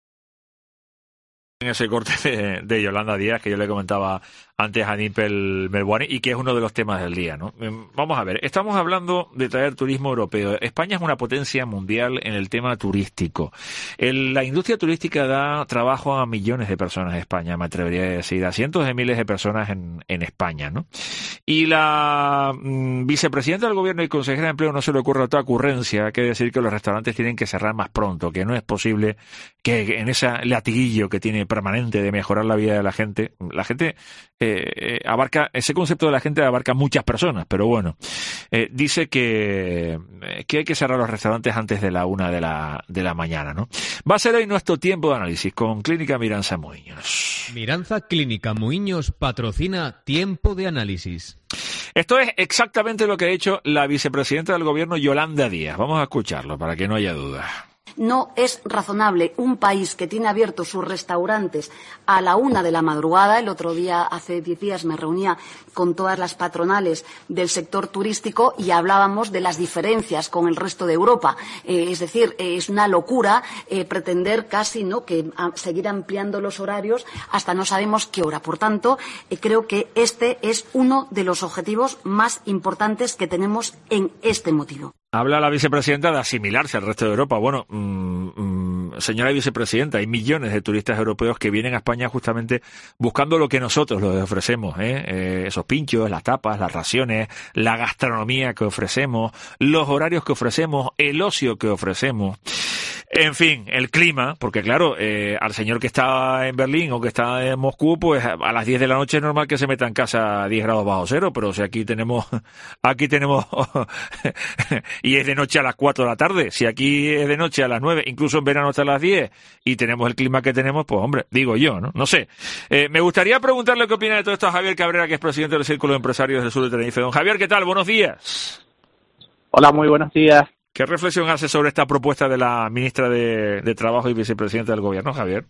ese corte de, de Yolanda Díaz que yo le comentaba antes a Nipel Melbuani y que es uno de los temas del día, ¿no? Vamos a ver, estamos hablando de traer turismo europeo. España es una potencia mundial en el tema turístico. El, la industria turística da trabajo a millones de personas en España, me atrevería a decir, a cientos de miles de personas en, en España, ¿no? Y la mmm, vicepresidenta del Gobierno y consejera de Empleo no se le ocurre otra ocurrencia que decir que los restaurantes tienen que cerrar más pronto, que no es posible que en ese latiguillo que tiene permanente de mejorar la vida de la gente, la gente eh, eh, abarca, ese concepto de la gente abarca muchas personas, pero bueno, eh, dice que, que hay que cerrar los restaurantes antes de la una de la, de la mañana, ¿no? Va a ser hoy nuestro tiempo de análisis con Clínica Miranza Muiños. Miranza Clínica Muiños patrocina Tiempo de Análisis. Esto es exactamente lo que ha hecho la vicepresidenta del Gobierno, Yolanda Díaz. Vamos a escucharlo para que no haya dudas. No es razonable un país que tiene abiertos sus restaurantes a la una de la madrugada. El otro día, hace diez días, me reunía con todas las patronales del sector turístico y hablábamos de las diferencias con el resto de Europa. Eh, es decir, eh, es una locura eh, pretender casi no que a, seguir ampliando los horarios hasta no sabemos qué hora. Por tanto, eh, creo que este es uno de los objetivos más importantes que tenemos en este motivo. Habla la vicepresidenta de asimilarse al resto de Europa. Bueno, mmm, mmm, señora vicepresidenta, hay millones de turistas europeos que vienen a España justamente buscando lo que nosotros les ofrecemos, ¿eh? Eh, esos pinchos, las tapas, las raciones, la gastronomía que ofrecemos, los horarios que ofrecemos, el ocio que ofrecemos. En fin, el clima, porque claro, eh, al señor que está en Berlín o que está en Moscú, pues a las diez de la noche es normal que se meta en casa a diez grados bajo cero, pero si aquí tenemos, aquí tenemos, y es de noche a las cuatro de la tarde, si aquí es de noche a las nueve, incluso en verano hasta las diez, y tenemos el clima que tenemos, pues hombre, digo yo, ¿no? No sé. Eh, me gustaría preguntarle qué opina de todo esto a Javier Cabrera, que es presidente del Círculo de Empresarios del Sur de Tenerife. Don Javier, ¿qué tal? Buenos días. Hola, muy buenos días. ¿Qué reflexión hace sobre esta propuesta de la ministra de, de Trabajo y vicepresidenta del Gobierno, Javier?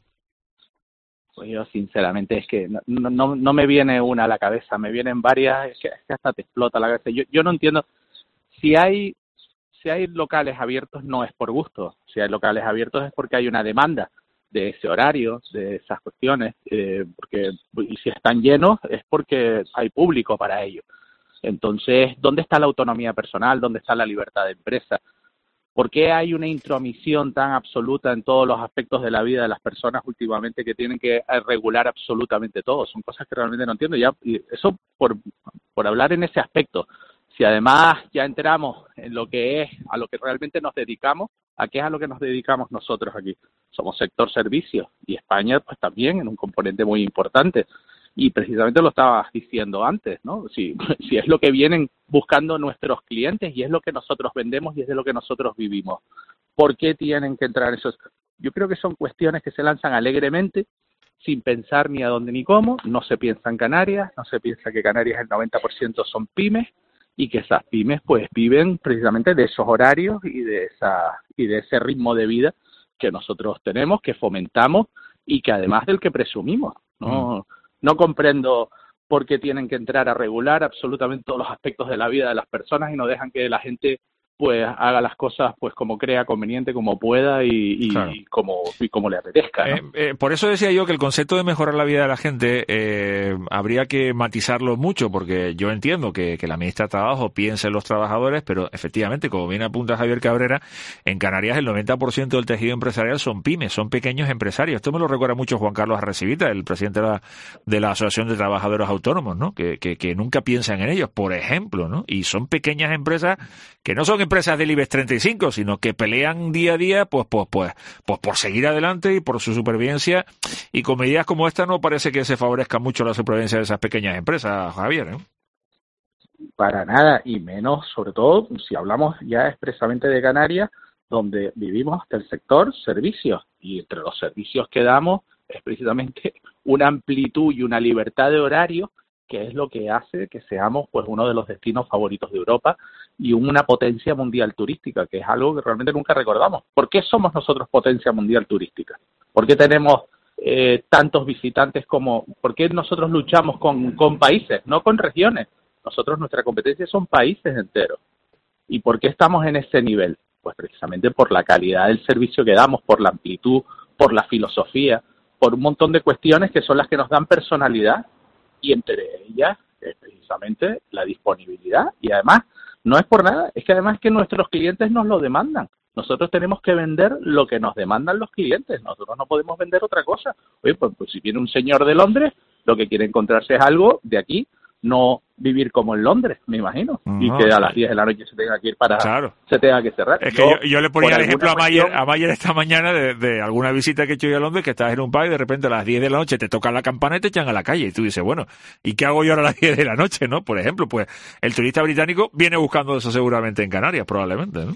Pues yo, sinceramente, es que no, no, no me viene una a la cabeza, me vienen varias, es que, es que hasta te explota la cabeza. Yo, yo no entiendo, si hay, si hay locales abiertos no es por gusto, si hay locales abiertos es porque hay una demanda de ese horario, de esas cuestiones, eh, porque y si están llenos es porque hay público para ello. Entonces, ¿dónde está la autonomía personal? ¿Dónde está la libertad de empresa? ¿Por qué hay una intromisión tan absoluta en todos los aspectos de la vida de las personas últimamente que tienen que regular absolutamente todo? Son cosas que realmente no entiendo. Ya, y eso por, por hablar en ese aspecto. Si además ya entramos en lo que es, a lo que realmente nos dedicamos, ¿a qué es a lo que nos dedicamos nosotros aquí? Somos sector servicios y España pues también en un componente muy importante. Y precisamente lo estabas diciendo antes, ¿no? Si, si es lo que vienen buscando nuestros clientes y es lo que nosotros vendemos y es de lo que nosotros vivimos, ¿por qué tienen que entrar esos? Yo creo que son cuestiones que se lanzan alegremente, sin pensar ni a dónde ni cómo. No se piensa en Canarias, no se piensa que Canarias el noventa por ciento son pymes y que esas pymes pues viven precisamente de esos horarios y de esa y de ese ritmo de vida que nosotros tenemos, que fomentamos y que además del que presumimos, ¿no? Mm. No comprendo por qué tienen que entrar a regular absolutamente todos los aspectos de la vida de las personas y no dejan que la gente pues haga las cosas pues como crea conveniente, como pueda y, y, claro. y como y como le apetezca, ¿no? Eh, eh, por eso decía yo que el concepto de mejorar la vida de la gente eh, habría que matizarlo mucho, porque yo entiendo que, que la ministra de Trabajo piensa en los trabajadores, pero efectivamente, como bien apunta Javier Cabrera, en Canarias el noventa por ciento del tejido empresarial son pymes, son pequeños empresarios. Esto me lo recuerda mucho Juan Carlos Arrecibita, el presidente de la, de la Asociación de Trabajadores Autónomos, ¿no? Que, que, que nunca piensan en ellos, por ejemplo, ¿no? Y son pequeñas empresas que no son empresas del IBEX treinta y cinco, sino que pelean día a día pues, pues, pues, pues por seguir adelante y por su supervivencia, y con medidas como esta no parece que se favorezca mucho la supervivencia de esas pequeñas empresas, Javier, ¿eh? Para nada, y menos, sobre todo, si hablamos ya expresamente de Canarias, donde vivimos del sector servicios, y entre los servicios que damos es precisamente una amplitud y una libertad de horario que es lo que hace que seamos pues uno de los destinos favoritos de Europa y una potencia mundial turística, que es algo que realmente nunca recordamos. ¿Por qué somos nosotros potencia mundial turística? ¿Por qué tenemos eh, tantos visitantes como... ¿Por qué nosotros luchamos con, con países, no con regiones? Nosotros, nuestra competencia son países enteros. ¿Y por qué estamos en ese nivel? Pues precisamente por la calidad del servicio que damos, por la amplitud, por la filosofía, por un montón de cuestiones que son las que nos dan personalidad, y entre ellas es precisamente la disponibilidad. Y además, no es por nada, es que además que nuestros clientes nos lo demandan. Nosotros tenemos que vender lo que nos demandan los clientes, nosotros no podemos vender otra cosa. Oye, pues, pues si viene un señor de Londres, lo que quiere encontrarse es algo de aquí, no vivir como en Londres, me imagino, no, y que a las diez de la noche se tenga que ir para... Claro. Se tenga que cerrar. Es que yo, yo, yo le ponía el ejemplo a Mayer, cuestión... a Mayer esta mañana de, de alguna visita que he hecho yo a Londres, que estás en un pub y de repente a las diez de la noche te tocan la campana y te echan a la calle. Y tú dices, bueno, ¿y qué hago yo ahora a las diez de la noche, no? Por ejemplo, pues el turista británico viene buscando eso seguramente en Canarias, probablemente, ¿no?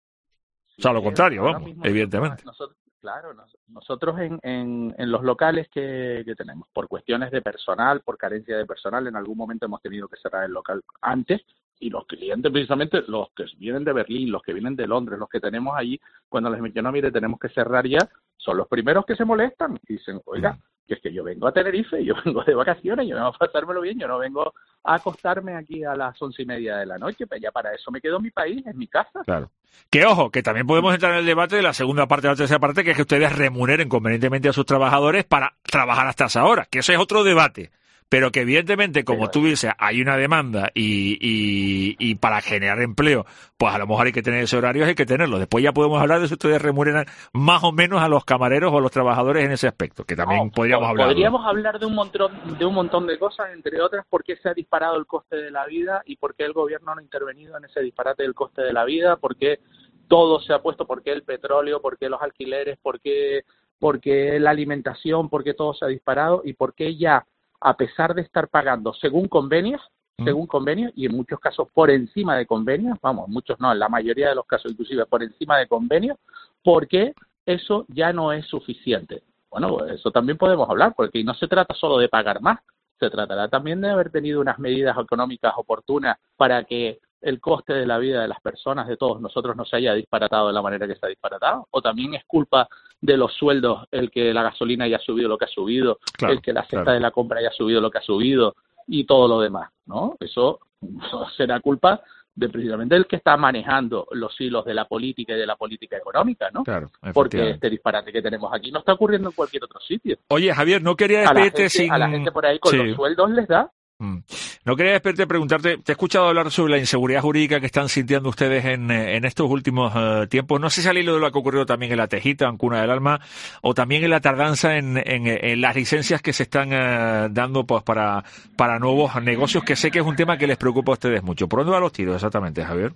O sea, lo contrario, vamos, evidentemente. Nosotros, claro, nosotros en, en, en los locales que, que tenemos, por cuestiones de personal, por carencia de personal, en algún momento hemos tenido que cerrar el local antes, y los clientes, precisamente los que vienen de Berlín, los que vienen de Londres, los que tenemos allí, cuando les menciono, mire, tenemos que cerrar ya, son los primeros que se molestan y dicen, oiga, que es que yo vengo a Tenerife, yo vengo de vacaciones, yo vengo a pasármelo bien, yo no vengo a acostarme aquí a las once y media de la noche, pues ya para eso me quedo en mi país, en mi casa. Claro. Que ojo, que también podemos entrar en el debate de la segunda parte de la tercera parte, que es que ustedes remuneren convenientemente a sus trabajadores para trabajar hasta esa hora, que ese es otro debate. Pero que evidentemente, como Pero, tú dices, hay una demanda y, y, y para generar empleo, pues a lo mejor hay que tener ese horario, hay que tenerlo. Después ya podemos hablar de si ustedes remuneran más o menos a los camareros o a los trabajadores en ese aspecto, que también no, podríamos hablar. Podríamos hablar de un montón de un montón de cosas, entre otras, por qué se ha disparado el coste de la vida y por qué el gobierno no ha intervenido en ese disparate del coste de la vida, por qué todo se ha puesto, por qué el petróleo, por qué los alquileres, por qué, por qué la alimentación, por qué todo se ha disparado y por qué ya, a pesar de estar pagando según convenios, mm. según convenios, y en muchos casos por encima de convenios, vamos, muchos no, en la mayoría de los casos inclusive por encima de convenios, porque eso ya no es suficiente. Bueno, eso también podemos hablar, porque no se trata solo de pagar más, se tratará también de haber tenido unas medidas económicas oportunas para que el coste de la vida de las personas, de todos nosotros, no se haya disparatado de la manera que se ha disparatado, o también es culpa de los sueldos el que la gasolina haya subido lo que ha subido, claro, el que la cesta claro. de la compra haya subido lo que ha subido y todo lo demás, ¿no? Eso será culpa de precisamente el que está manejando los hilos de la política y de la política económica, ¿no? Claro, porque este disparate que tenemos aquí no está ocurriendo en cualquier otro sitio. Oye, Javier, no quería despedirte sin... A la gente por ahí con sí. los sueldos les da. Mm. No quería despedirte preguntarte, te he escuchado hablar sobre la inseguridad jurídica que están sintiendo ustedes en, en estos últimos uh, tiempos. No sé si al hilo de lo que ha ocurrido también en La Tejita, en Cuna del Alma, o también en la tardanza en, en, en las licencias que se están uh, dando pues para, para nuevos negocios, que sé que es un tema que les preocupa a ustedes mucho. ¿Por dónde van los tiros exactamente, Javier?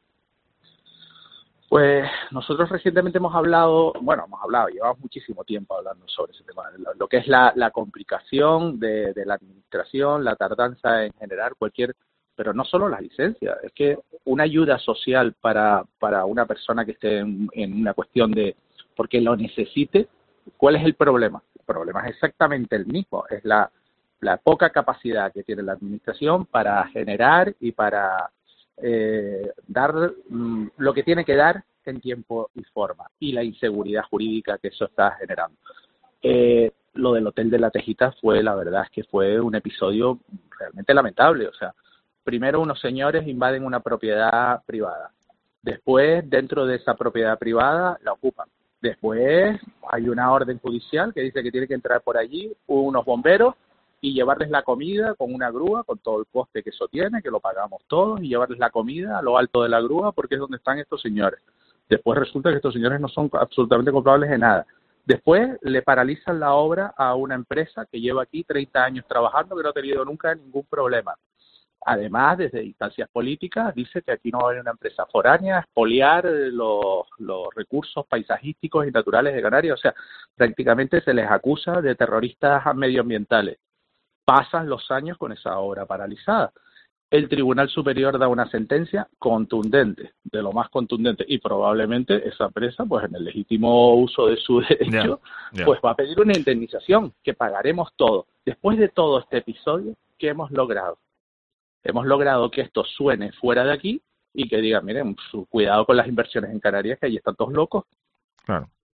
Pues nosotros recientemente hemos hablado, bueno, hemos hablado, llevamos muchísimo tiempo hablando sobre ese tema, lo que es la, la complicación de, de la administración, la tardanza en generar cualquier, pero no solo las licencias, es que una ayuda social para, para una persona que esté en, en una cuestión de, porque lo necesite, ¿cuál es el problema? El problema es exactamente el mismo, es la, la poca capacidad que tiene la administración para generar y para... Eh, dar mm, lo que tiene que dar en tiempo y forma, y la inseguridad jurídica que eso está generando. Eh, lo del Hotel de La Tejita fue, la verdad es que fue un episodio realmente lamentable. O sea, primero unos señores invaden una propiedad privada, después dentro de esa propiedad privada la ocupan, después hay una orden judicial que dice que tiene que entrar por allí unos bomberos y llevarles la comida con una grúa, con todo el coste que eso tiene, que lo pagamos todos, y llevarles la comida a lo alto de la grúa porque es donde están estos señores. Después resulta que estos señores no son absolutamente culpables de nada. Después le paralizan la obra a una empresa que lleva aquí treinta años trabajando, que no ha tenido nunca ningún problema. Además, desde instancias políticas, dice que aquí no va a haber una empresa foránea, expoliar los, los recursos paisajísticos y naturales de Canarias. O sea, prácticamente se les acusa de terroristas medioambientales. Pasan los años con esa obra paralizada. El Tribunal Superior da una sentencia contundente, de lo más contundente, y probablemente esa empresa, pues en el legítimo uso de su derecho, yeah, yeah. pues va a pedir una indemnización que pagaremos todos. Después de todo este episodio, ¿qué hemos logrado? Hemos logrado que esto suene fuera de aquí y que digan, miren, su cuidado con las inversiones en Canarias, que ahí están todos locos. Claro.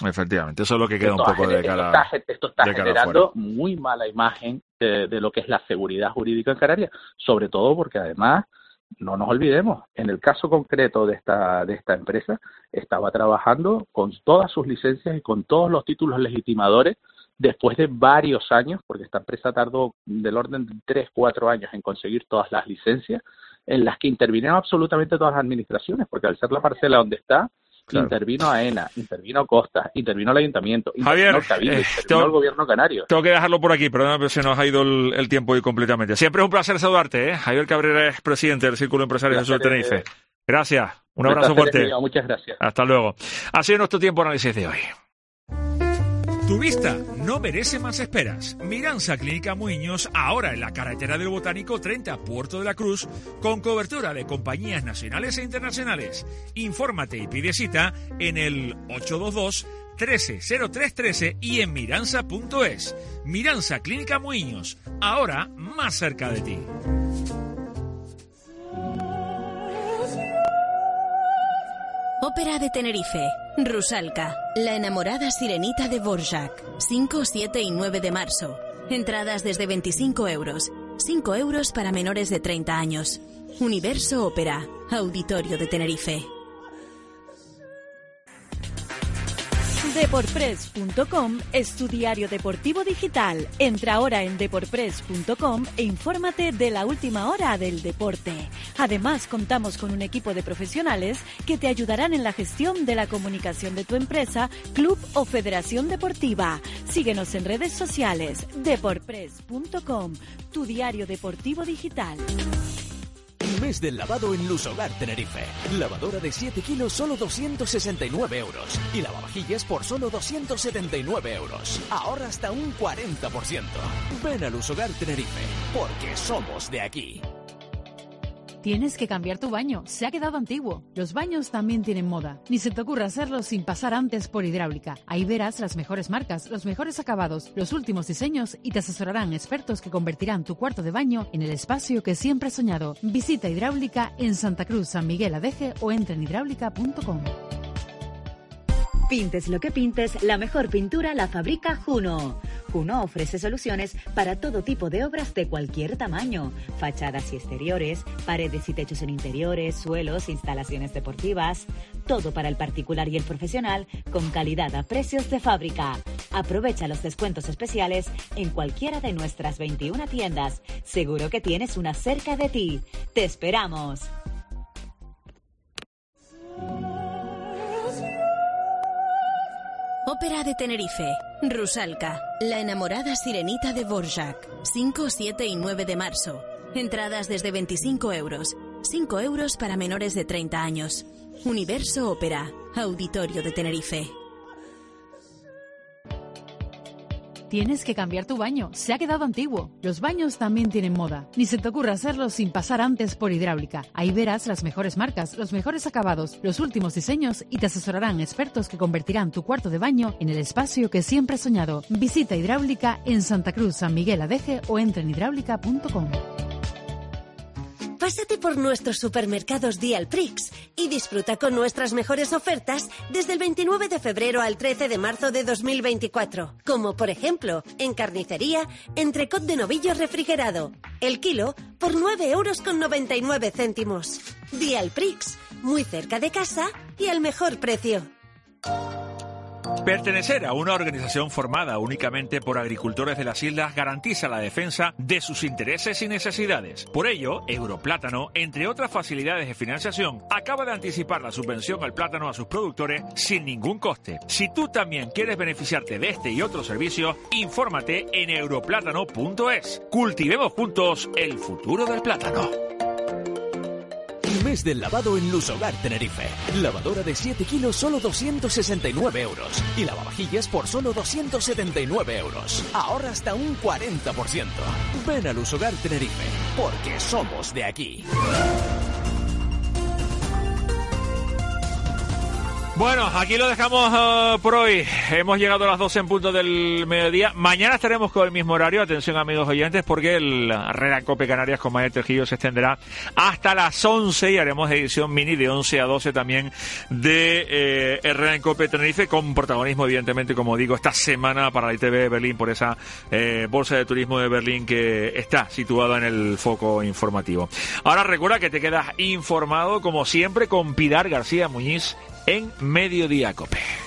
Efectivamente, eso es lo que queda esto un poco gener- de cara Esto está, esto está de cara generando afuera. muy mala imagen de, de lo que es la seguridad jurídica en Canarias, sobre todo porque además, no nos olvidemos, en el caso concreto de esta, de esta empresa, estaba trabajando con todas sus licencias y con todos los títulos legitimadores después de varios años, porque esta empresa tardó del orden de tres, cuatro años en conseguir todas las licencias, en las que intervinieron absolutamente todas las administraciones, porque al ser la parcela donde está, claro, intervino AENA, intervino Costa, intervino el Ayuntamiento, Javier, intervino el Cabildo, eh, intervino tengo- el Gobierno canario. Tengo que dejarlo por aquí, perdón, pero se nos ha ido el, el tiempo hoy completamente. Siempre es un placer saludarte, ¿eh? Javier Cabrera es presidente del Círculo Empresario de Sur de Tenerife. Gracias, un El abrazo placer es fuerte. mío, muchas gracias. Hasta luego. Ha sido nuestro tiempo análisis de hoy. Tu vista no merece más esperas. Miranza Clínica Muiños, ahora en la carretera del Botánico treinta, Puerto de la Cruz, con cobertura de compañías nacionales e internacionales. Infórmate y pide cita en el ocho dos dos, trece cero tres trece y en miranza punto es. Miranza Clínica Muiños, ahora más cerca de ti. Ópera de Tenerife, Rusalka, La enamorada sirenita de Dvořák, cinco, siete y nueve de marzo. Entradas desde veinticinco euros, cinco euros para menores de treinta años. Universo Ópera, Auditorio de Tenerife. Deporpress punto com es tu diario deportivo digital. Entra ahora en deporpress punto com e infórmate de la última hora del deporte. Además, contamos con un equipo de profesionales que te ayudarán en la gestión de la comunicación de tu empresa, club o federación deportiva. Síguenos en redes sociales. Deporpress punto com, tu diario deportivo digital. Mes del lavado en Lusogar Tenerife. Lavadora de siete kilos, solo doscientos sesenta y nueve euros. Y lavavajillas por solo doscientos setenta y nueve euros. Ahorra hasta un cuarenta por ciento. Ven a Lusogar Tenerife, porque somos de aquí. Tienes que cambiar tu baño, se ha quedado antiguo. Los baños también tienen moda. Ni se te ocurra hacerlo sin pasar antes por Hidráulica. Ahí verás las mejores marcas, los mejores acabados, los últimos diseños y te asesorarán expertos que convertirán tu cuarto de baño en el espacio que siempre has soñado. Visita Hidráulica en Santa Cruz, San Miguel Adeje o entra en hidráulica punto com. Pintes lo que pintes, la mejor pintura la fabrica Juno. Juno ofrece soluciones para todo tipo de obras de cualquier tamaño. Fachadas y exteriores, paredes y techos en interiores, suelos, instalaciones deportivas. Todo para el particular y el profesional con calidad a precios de fábrica. Aprovecha los descuentos especiales en cualquiera de nuestras veintiuna tiendas. Seguro que tienes una cerca de ti. ¡Te esperamos! Ópera de Tenerife, Rusalka, La enamorada sirenita de Dvořák, cinco, siete y nueve de marzo. Entradas desde veinticinco euros, cinco euros para menores de treinta años. Universo Ópera, Auditorio de Tenerife. Tienes que cambiar tu baño, se ha quedado antiguo. Los baños también tienen moda. Ni se te ocurra hacerlo sin pasar antes por Hidráulica. Ahí verás las mejores marcas, los mejores acabados, los últimos diseños y te asesorarán expertos que convertirán tu cuarto de baño en el espacio que siempre has soñado. Visita Hidráulica en Santa Cruz, San Miguel Adeje o entra en hidráulica punto com. Pásate por nuestros supermercados Dialprix y disfruta con nuestras mejores ofertas desde el veintinueve de febrero al trece de marzo de dos mil veinticuatro. Como por ejemplo, en carnicería, entrecot de novillo refrigerado. El kilo por nueve euros con noventa y nueve céntimos. Dialprix, muy cerca de casa y al mejor precio. Pertenecer a una organización formada únicamente por agricultores de las islas garantiza la defensa de sus intereses y necesidades. Por ello, Europlátano, entre otras facilidades de financiación, acaba de anticipar la subvención al plátano a sus productores sin ningún coste. Si tú también quieres beneficiarte de este y otros servicios, infórmate en europlátano punto es. Cultivemos juntos el futuro del plátano. Mes del lavado en Lusogar Tenerife. Lavadora de siete kilos, solo doscientos sesenta y nueve euros. Y lavavajillas por solo doscientos setenta y nueve euros. Ahorra hasta un cuarenta por ciento. Ven a Lusogar Tenerife, porque somos de aquí. Bueno, aquí lo dejamos uh, por hoy. Hemos llegado a las doce en punto del mediodía. Mañana estaremos con el mismo horario. Atención, amigos oyentes, porque el Herrera en Cope Canarias con Manuel Trujillo se extenderá hasta las once y haremos edición mini de once a doce también de eh, Herrera en Cope Tenerife, con protagonismo, evidentemente, como digo, esta semana para la I T V de Berlín por esa eh, bolsa de turismo de Berlín que está situada en el foco informativo. Ahora recuerda que te quedas informado, como siempre, con Pilar García Muñiz en Mediodía Cope.